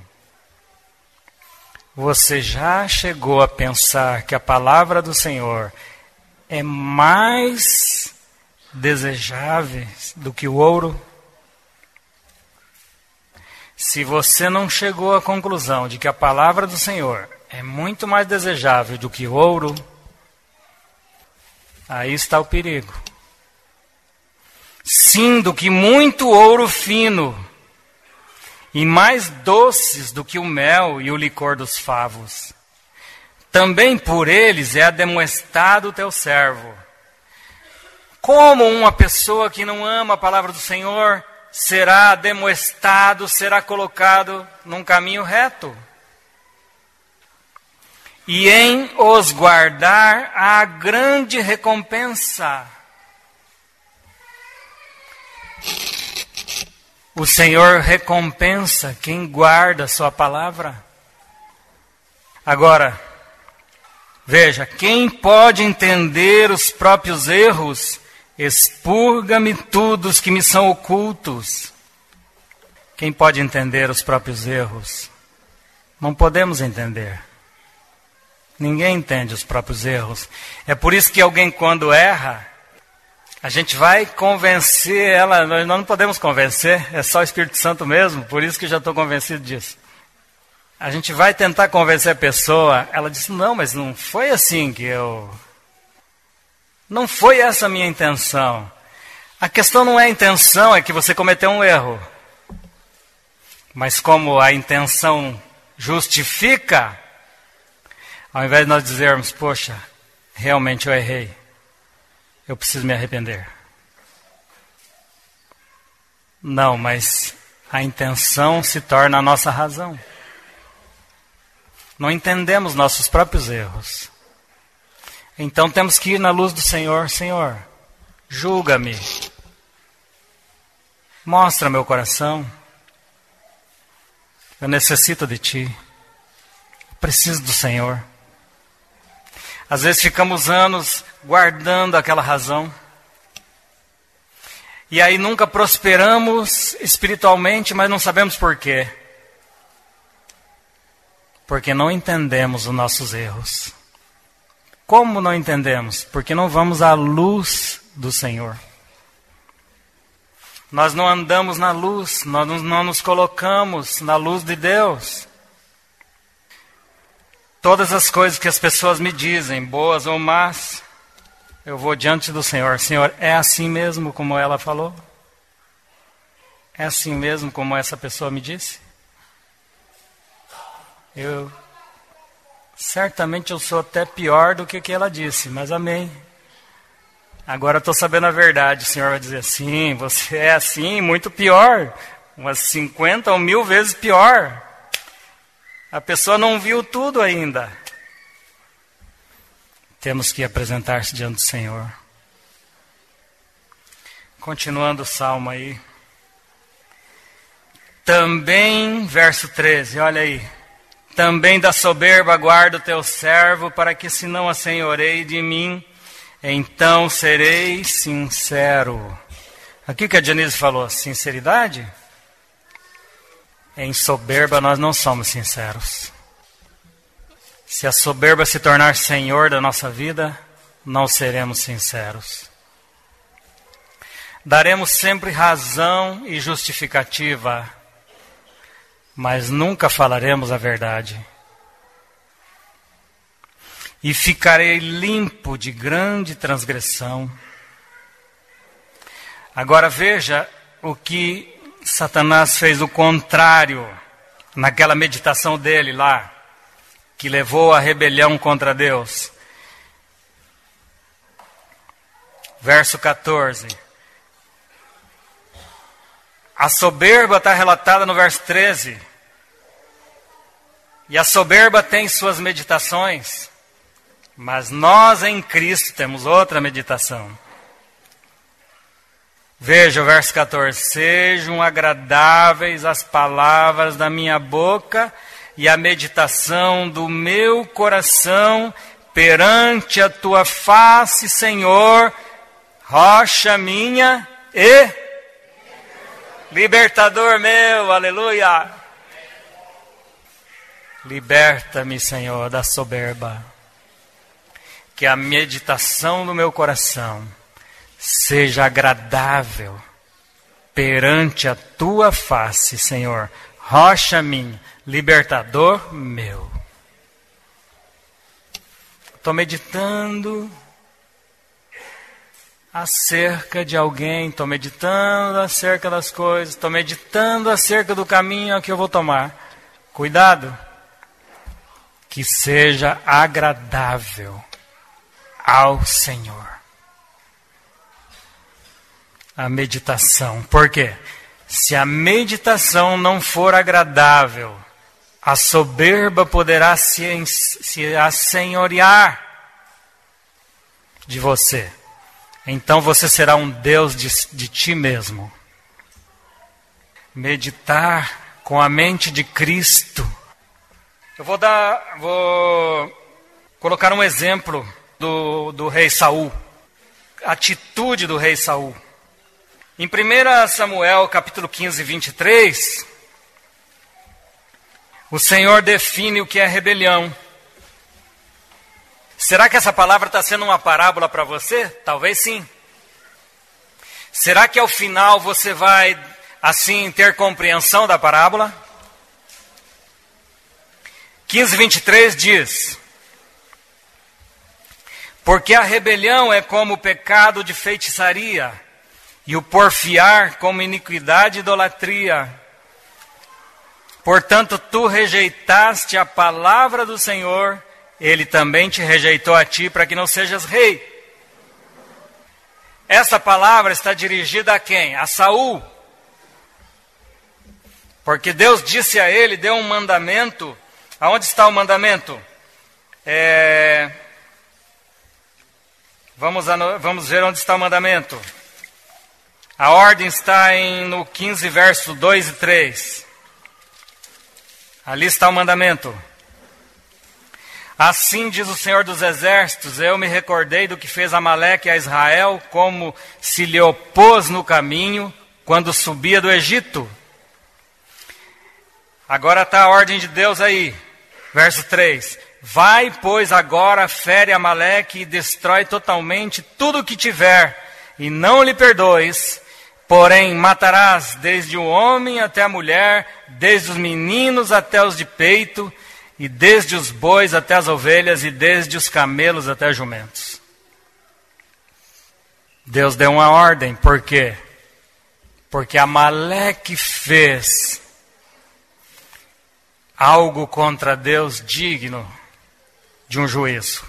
Você já chegou a pensar que a palavra do Senhor é mais desejável do que o ouro? Se você não chegou à conclusão de que a palavra do Senhor é muito mais desejável do que o ouro, aí está o perigo. Sim, do que muito ouro fino, e mais doces do que o mel e o licor dos favos. Também por eles é ademoestado o teu servo. Como uma pessoa que não ama a palavra do Senhor será ademoestado, será colocado num caminho reto? E em os guardar há grande recompensa. O Senhor recompensa quem guarda a sua palavra. Agora, veja, quem pode entender os próprios erros, expurga-me tudo os que me são ocultos. Quem pode entender os próprios erros? Não podemos entender. Ninguém entende os próprios erros. É por isso que alguém, quando erra, a gente vai convencer ela. Nós não podemos convencer, é só o Espírito Santo mesmo, por isso que já estou convencido disso. A gente vai tentar convencer a pessoa, ela diz, não, mas não foi assim que eu... Não foi essa a minha intenção. A questão não é a intenção, é que você cometeu um erro. Mas como a intenção justifica, ao invés de nós dizermos, poxa, realmente eu errei, eu preciso me arrepender. Não, mas a intenção se torna a nossa razão. Não entendemos nossos próprios erros. Então temos que ir na luz do Senhor. Senhor, julga-me. Mostra meu coração. Eu necessito de Ti. Eu preciso do Senhor. Às vezes ficamos anos guardando aquela razão. E aí nunca prosperamos espiritualmente, mas não sabemos por quê. Porque não entendemos os nossos erros. Como não entendemos? Porque não vamos à luz do Senhor. Nós não andamos na luz, nós não nos colocamos na luz de Deus. Todas as coisas que as pessoas me dizem, boas ou más, eu vou diante do Senhor. Senhor, é assim mesmo como ela falou? É assim mesmo como essa pessoa me disse? Eu... Certamente eu sou até pior do que o que ela disse, mas amém. Agora estou sabendo a verdade. O Senhor vai dizer, sim, você é assim, muito pior. Umas cinquenta ou mil vezes pior. A pessoa não viu tudo ainda. Temos que apresentar-se diante do Senhor. Continuando o salmo aí. Também, verso treze, olha aí. Também da soberba guarda o teu servo, para que se não assenhorei de mim, então serei sincero. Aqui que a Dionísio falou, sinceridade? Em soberba nós não somos sinceros. Se a soberba se tornar senhor da nossa vida, não seremos sinceros. Daremos sempre razão e justificativa, mas nunca falaremos a verdade. E ficarei limpo de grande transgressão. Agora veja o que Satanás fez o contrário naquela meditação dele lá, que levou à rebelião contra Deus. Verso quatorze. A soberba está relatada no verso treze. E a soberba tem suas meditações. Mas nós em Cristo temos outra meditação. Veja o verso quatorze. Sejam agradáveis as palavras da minha boca e a meditação do meu coração perante a tua face, Senhor, rocha minha e libertador meu. Aleluia. Liberta-me, Senhor, da soberba. Que a meditação do meu coração seja agradável perante a tua face, Senhor, rocha minha, libertador meu. Estou meditando acerca de alguém, estou meditando acerca das coisas, estou meditando acerca do caminho que eu vou tomar. Cuidado, que seja agradável ao Senhor a meditação. Por quê? Se a meditação não for agradável, a soberba poderá se, se assenhorear de você. Então você será um Deus de, de ti mesmo. Meditar com a mente de Cristo. Eu vou dar, vou colocar um exemplo do, do rei Saul. A atitude do rei Saul. Em primeiro Samuel, capítulo quinze, vinte e três, o Senhor define o que é rebelião. Será que essa palavra está sendo uma parábola para você? Talvez sim. Será que ao final você vai, assim, ter compreensão da parábola? quinze, vinte e três diz: porque a rebelião é como o pecado de feitiçaria, e o porfiar como iniquidade e idolatria. Portanto, tu rejeitaste a palavra do Senhor, Ele também te rejeitou a ti, para que não sejas rei. Essa palavra está dirigida a quem? A Saul. Porque Deus disse a ele, deu um mandamento. Aonde está o mandamento? É... Vamos, ano... Vamos ver onde está o mandamento. A ordem está em, no quinze, versos dois e três. Ali está o mandamento. Assim diz o Senhor dos Exércitos, eu me recordei do que fez Amaleque a Israel, como se lhe opôs no caminho, quando subia do Egito. Agora está a ordem de Deus aí. Verso três. Vai, pois, agora, fere Amaleque e destrói totalmente tudo o que tiver, e não lhe perdoes. Porém, matarás desde o homem até a mulher, desde os meninos até os de peito, e desde os bois até as ovelhas, e desde os camelos até os jumentos. Deus deu uma ordem, por quê? Porque Amaleque fez algo contra Deus digno de um juízo.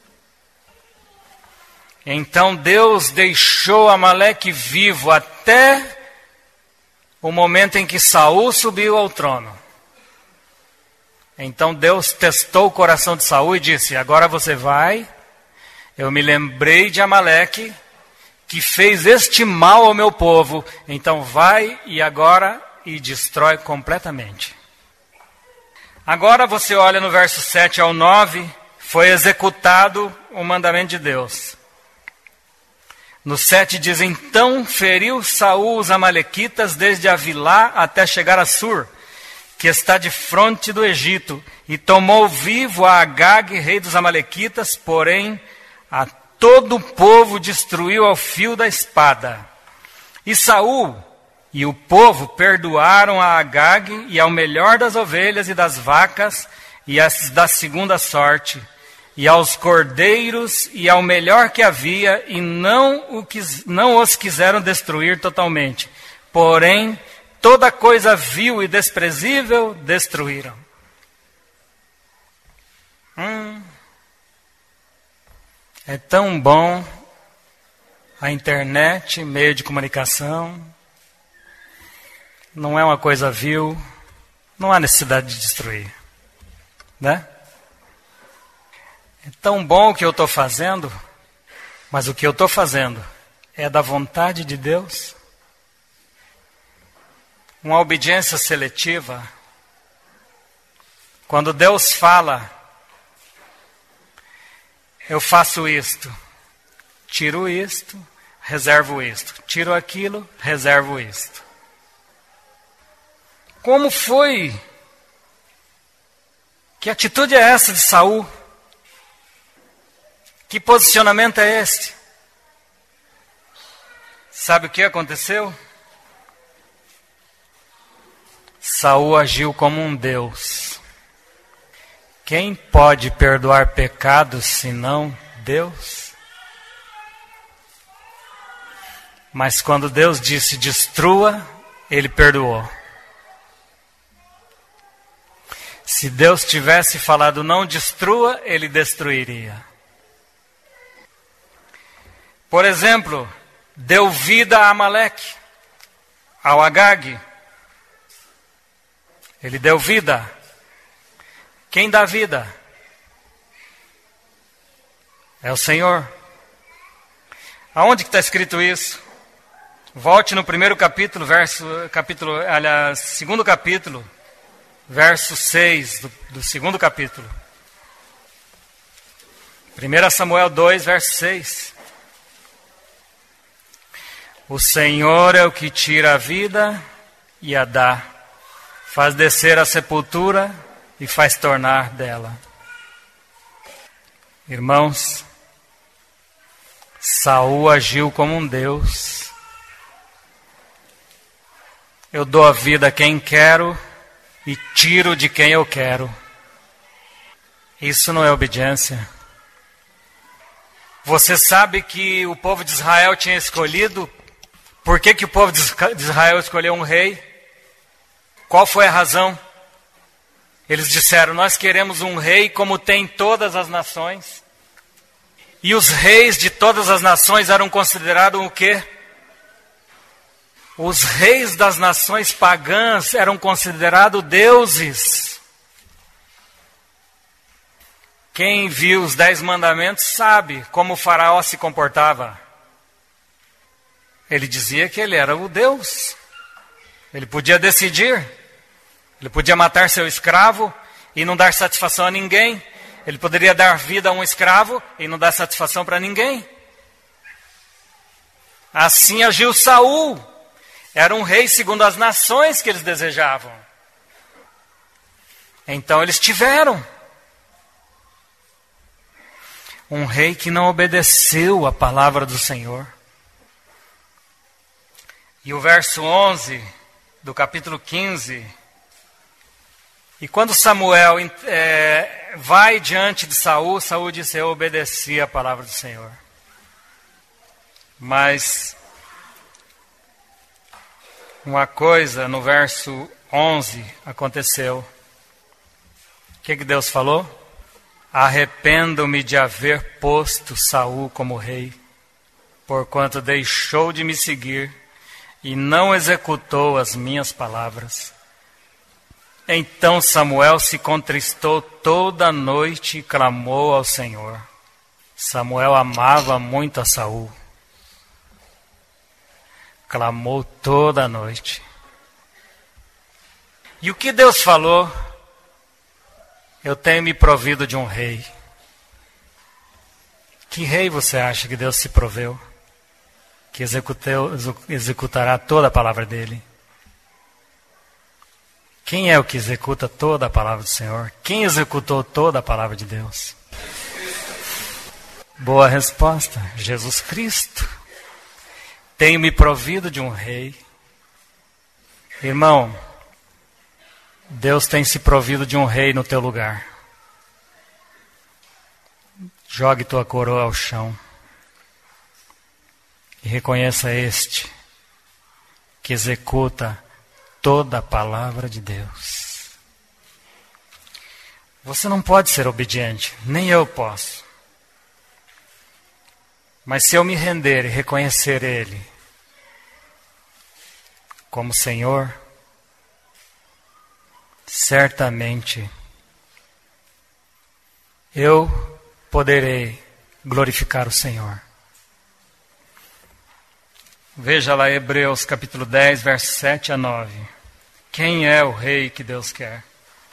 Então Deus deixou Amaleque vivo até o momento em que Saul subiu ao trono. Então Deus testou o coração de Saul e disse: agora você vai, eu me lembrei de Amaleque, que fez este mal ao meu povo, então vai e agora e destrói completamente. Agora você olha no verso sete ao nove, foi executado o mandamento de Deus. No sete diz: então feriu Saul os amalequitas desde Avilá até chegar a Sur, que está de fronte do Egito, e tomou vivo a Agag, rei dos amalequitas, porém a todo o povo destruiu ao fio da espada. E Saul e o povo perdoaram a Agag e ao melhor das ovelhas e das vacas e as da segunda sorte, e aos cordeiros e ao melhor que havia, e não, o quis, não os quiseram destruir totalmente. Porém, toda coisa vil e desprezível destruíram. Hum, é tão bom a internet, meio de comunicação. Não é uma coisa vil, não há necessidade de destruir, né? É tão bom o que eu estou fazendo, mas o que eu estou fazendo é da vontade de Deus? Uma obediência seletiva. Quando Deus fala, eu faço isto, tiro isto, reservo isto, tiro aquilo, reservo isto. Como foi? Que atitude é essa de Saul? Que posicionamento é este? Sabe o que aconteceu? Saul agiu como um Deus. Quem pode perdoar pecados senão Deus? Mas quando Deus disse destrua, ele perdoou. Se Deus tivesse falado não destrua, ele destruiria. Por exemplo, deu vida a Amaleque, ao Agag. Ele deu vida. Quem dá vida? É o Senhor. Aonde que está escrito isso? Volte no primeiro capítulo, verso, capítulo, aliás, segundo capítulo, verso seis do, do segundo capítulo. primeiro Samuel dois, verso seis. O Senhor é o que tira a vida e a dá, faz descer a sepultura e faz tornar dela. Irmãos, Saul agiu como um Deus. Eu dou a vida a quem quero e tiro de quem eu quero. Isso não é obediência. Você sabe que o povo de Israel tinha escolhido. Por que que o povo de Israel escolheu um rei? Qual foi a razão? Eles disseram, nós queremos um rei como tem todas as nações. E os reis de todas as nações eram considerados o quê? Os reis das nações pagãs eram considerados deuses. Quem viu os dez mandamentos sabe como o faraó se comportava. Ele dizia que ele era o Deus. Ele podia decidir. Ele podia matar seu escravo e não dar satisfação a ninguém. Ele poderia dar vida a um escravo e não dar satisfação para ninguém. Assim agiu Saul. Era um rei segundo as nações que eles desejavam. Então eles tiveram um rei que não obedeceu a palavra do Senhor. E o verso onze do capítulo quinze. E quando Samuel é, vai diante de Saul, Saul disse, eu obedeci a palavra do Senhor. Mas uma coisa no verso onze aconteceu. O que, que Deus falou? Arrependo-me de haver posto Saul como rei, porquanto deixou de me seguir e não executou as minhas palavras. Então Samuel se contristou toda a noite e clamou ao Senhor. Samuel amava muito a Saul. Clamou toda a noite. E o que Deus falou? Eu tenho me provido de um rei. Que rei você acha que Deus se proveu? Que executou, executará toda a palavra dele? Quem é o que executa toda a palavra do Senhor? Quem executou toda a palavra de Deus? Boa resposta, Jesus Cristo. Tenho me provido de um rei. Irmão, Deus tem se provido de um rei no teu lugar. Jogue tua coroa ao chão. E reconheça este, que executa toda a palavra de Deus. Você não pode ser obediente, nem eu posso. Mas se eu me render e reconhecer Ele como Senhor, certamente eu poderei glorificar o Senhor. Veja lá Hebreus capítulo dez, versos sete a nove. Quem é o rei que Deus quer?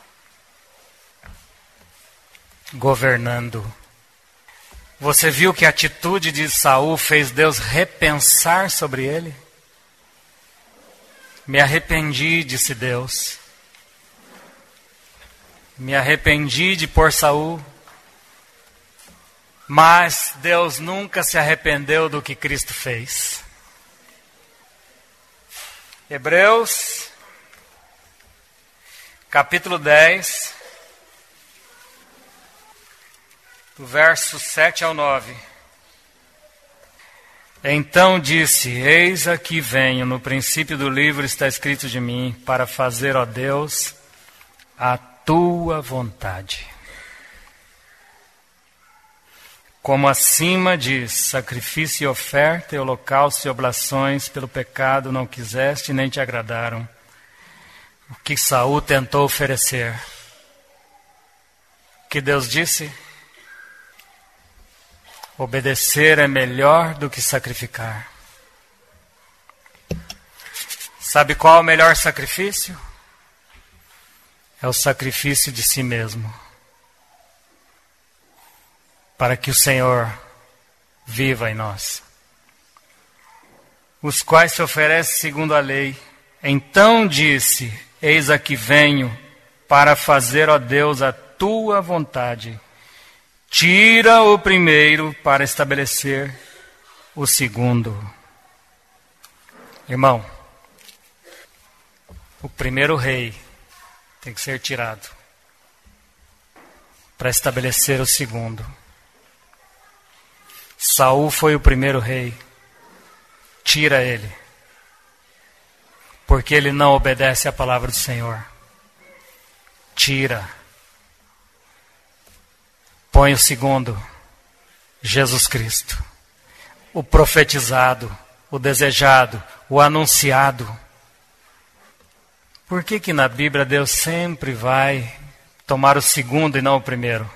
Governando. Você viu que a atitude de Saul fez Deus repensar sobre ele? Me arrependi, disse Deus. Me arrependi de pôr Saul. Mas Deus nunca se arrependeu do que Cristo fez. Hebreus, capítulo dez, do verso sete ao nove. Então disse, eis aqui venho, no princípio do livro está escrito de mim, para fazer, ó Deus, a tua vontade. Como acima diz, sacrifício e oferta, e holocausto e oblações pelo pecado não quiseste nem te agradaram. O que Saul tentou oferecer. O que Deus disse? Obedecer é melhor do que sacrificar. Sabe qual é o melhor sacrifício? É o sacrifício de si mesmo. Para que o Senhor viva em nós. Os quais se oferecem segundo a lei. Então disse, eis aqui venho, para fazer, ó Deus, a tua vontade. Tira o primeiro para estabelecer o segundo. Irmão, o primeiro rei tem que ser tirado para estabelecer o segundo. Saul foi o primeiro rei. Tira ele. Porque ele não obedece à palavra do Senhor. Tira. Põe o segundo. Jesus Cristo. O profetizado. O desejado. O anunciado. Por que que na Bíblia Deus sempre vai tomar o segundo e não o primeiro?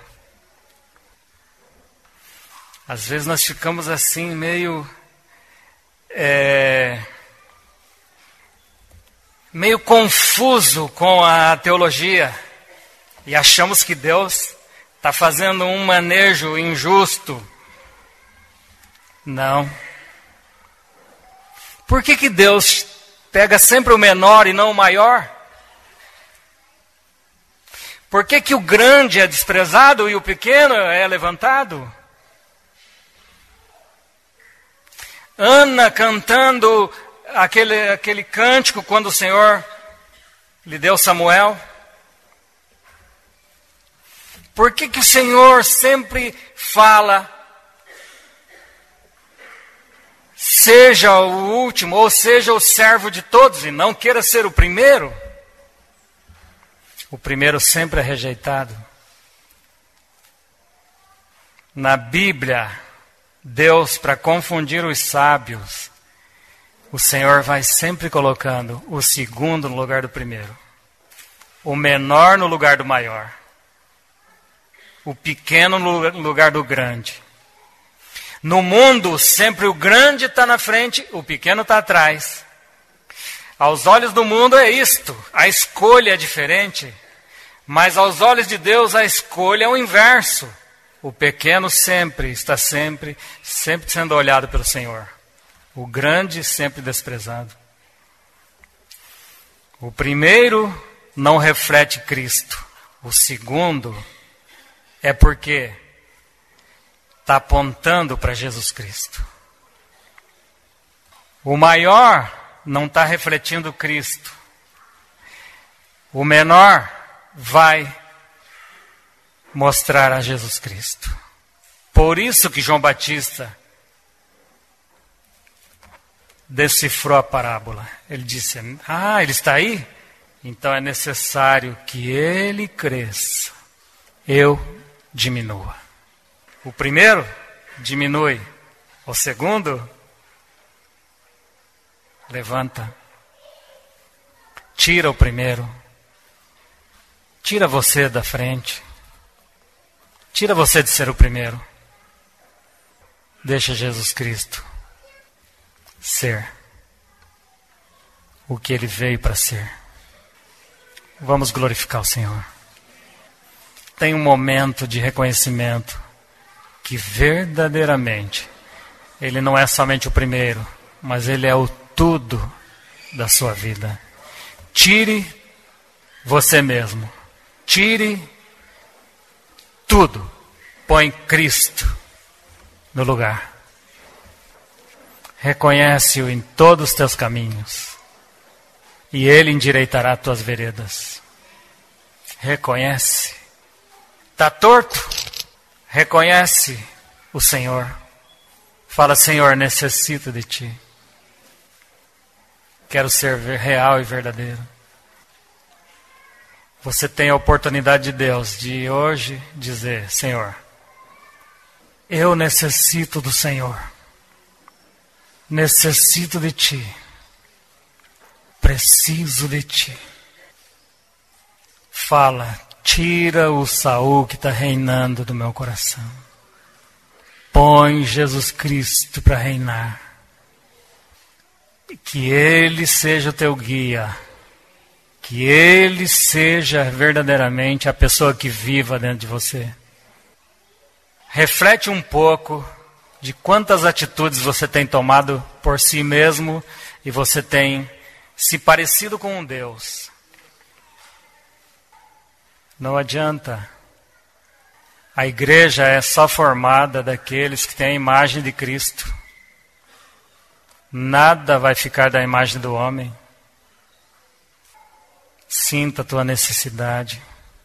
Às vezes nós ficamos assim meio é, meio confuso com a teologia e achamos que Deus está fazendo um manejo injusto. Não. Por que que Deus pega sempre o menor e não o maior? Por que que o grande é desprezado e o pequeno é levantado? Ana cantando aquele, aquele cântico quando o Senhor lhe deu Samuel. Por que que o Senhor sempre fala, seja o último ou seja o servo de todos e não queira ser o primeiro? O primeiro sempre é rejeitado. Na Bíblia, Deus, para confundir os sábios, o Senhor vai sempre colocando o segundo no lugar do primeiro, o menor no lugar do maior, o pequeno no lugar do grande. No mundo, sempre o grande está na frente, o pequeno está atrás. Aos olhos do mundo é isto, a escolha é diferente, mas aos olhos de Deus a escolha é o inverso. O pequeno sempre está sempre, sempre sendo olhado pelo Senhor. O grande sempre desprezado. O primeiro não reflete Cristo. O segundo é porque está apontando para Jesus Cristo. O maior não está refletindo Cristo. O menor vai mostrar a Jesus Cristo. Por isso que João Batista decifrou a parábola. Ele disse, ah, ele está aí? Então é necessário que ele cresça, eu diminua. O primeiro diminui, o segundo levanta. Tira o primeiro, tira você da frente. Tira você de ser o primeiro. Deixa Jesus Cristo ser o que Ele veio para ser. Vamos glorificar o Senhor. Tem um momento de reconhecimento que verdadeiramente Ele não é somente o primeiro, mas Ele é o tudo da sua vida. Tire você mesmo. Tire tudo. Põe Cristo no lugar. Reconhece-o em todos os teus caminhos. E Ele endireitará tuas veredas. Reconhece. Está torto? Reconhece o Senhor. Fala, Senhor, necessito de Ti. Quero ser real e verdadeiro. Você tem a oportunidade de Deus de hoje dizer, Senhor, eu necessito do Senhor. Necessito de Ti. Preciso de Ti. Fala, tira o Saul que está reinando do meu coração. Põe Jesus Cristo para reinar. Que Ele seja o teu guia. Que Ele seja verdadeiramente a pessoa que viva dentro de você. Reflete um pouco de quantas atitudes você tem tomado por si mesmo e você tem se parecido com um Deus. Não adianta. A igreja é só formada daqueles que têm a imagem de Cristo. Nada vai ficar da imagem do homem. Sinta a tua necessidade.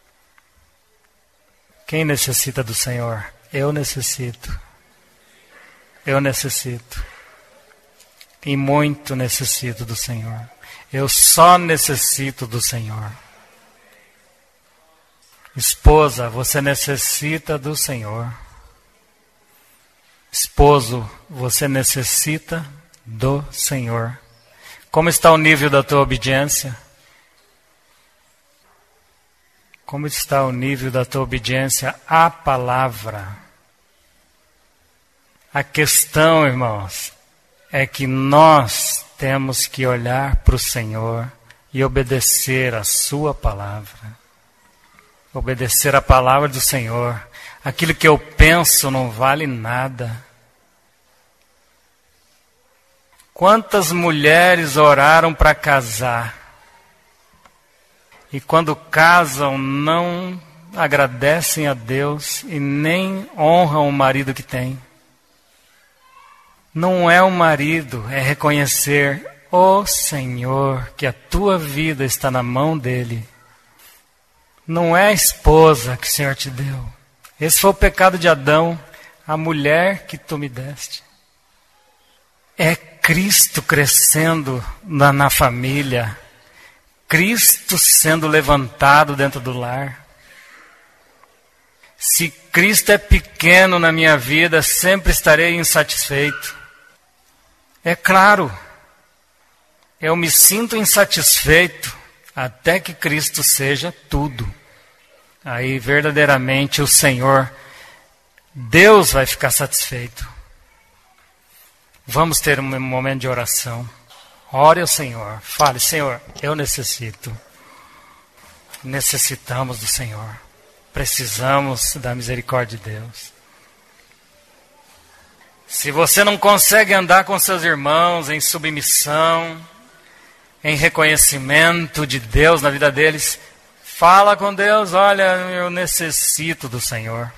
Quem necessita do Senhor? Eu necessito. Eu necessito. E muito necessito do Senhor. Eu só necessito do Senhor. Esposa, você necessita do Senhor. Esposo, você necessita do Senhor. Como está o nível da tua obediência? Como está o nível da tua obediência à palavra? A questão, irmãos, é que nós temos que olhar para o Senhor e obedecer a sua palavra. Obedecer a palavra do Senhor. Aquilo que eu penso não vale nada. Quantas mulheres oraram para casar e quando casam não agradecem a Deus e nem honram o marido que tem? Não é o marido, é reconhecer, ó Senhor, que a tua vida está na mão dele. Não é a esposa que o Senhor te deu. Esse foi o pecado de Adão, a mulher que tu me deste. É Cristo crescendo na, na família. Cristo sendo levantado dentro do lar. Se Cristo é pequeno na minha vida, sempre estarei insatisfeito. É claro, eu me sinto insatisfeito até que Cristo seja tudo. Aí verdadeiramente o Senhor, Deus vai ficar satisfeito. Vamos ter um momento de oração. Ore ao Senhor, fale, Senhor, eu necessito. Necessitamos do Senhor. Precisamos da misericórdia de Deus. Se você não consegue andar com seus irmãos em submissão, em reconhecimento de Deus na vida deles, fala com Deus, olha, eu necessito do Senhor.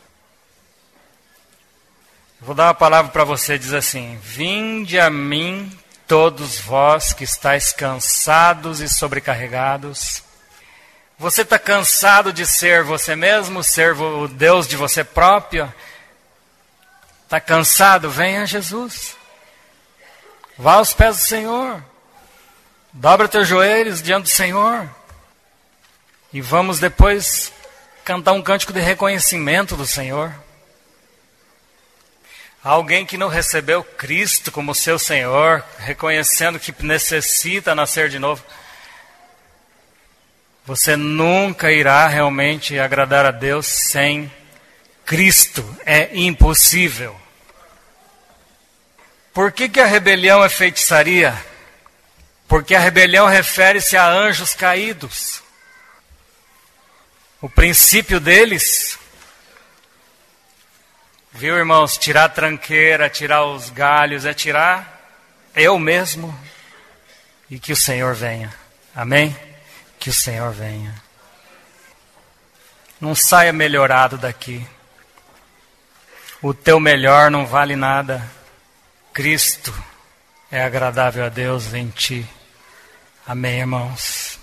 Vou dar uma palavra para você, diz assim, vinde a mim todos vós que estáis cansados e sobrecarregados. Você está cansado de ser você mesmo, ser o Deus de você próprio? Está cansado? Venha a Jesus. Vá aos pés do Senhor. Dobra teus joelhos diante do Senhor. E vamos depois cantar um cântico de reconhecimento do Senhor. Alguém que não recebeu Cristo como seu Senhor, reconhecendo que necessita nascer de novo, você nunca irá realmente agradar a Deus sem Cristo é impossível. Por que que a rebelião é feitiçaria? Porque a rebelião refere-se a anjos caídos. O princípio deles, viu, irmãos, tirar a tranqueira, tirar os galhos, é tirar eu mesmo e que o Senhor venha. Amém? Que o Senhor venha. Não saia melhorado daqui. O teu melhor não vale nada. Cristo é agradável a Deus em ti. Amém, irmãos?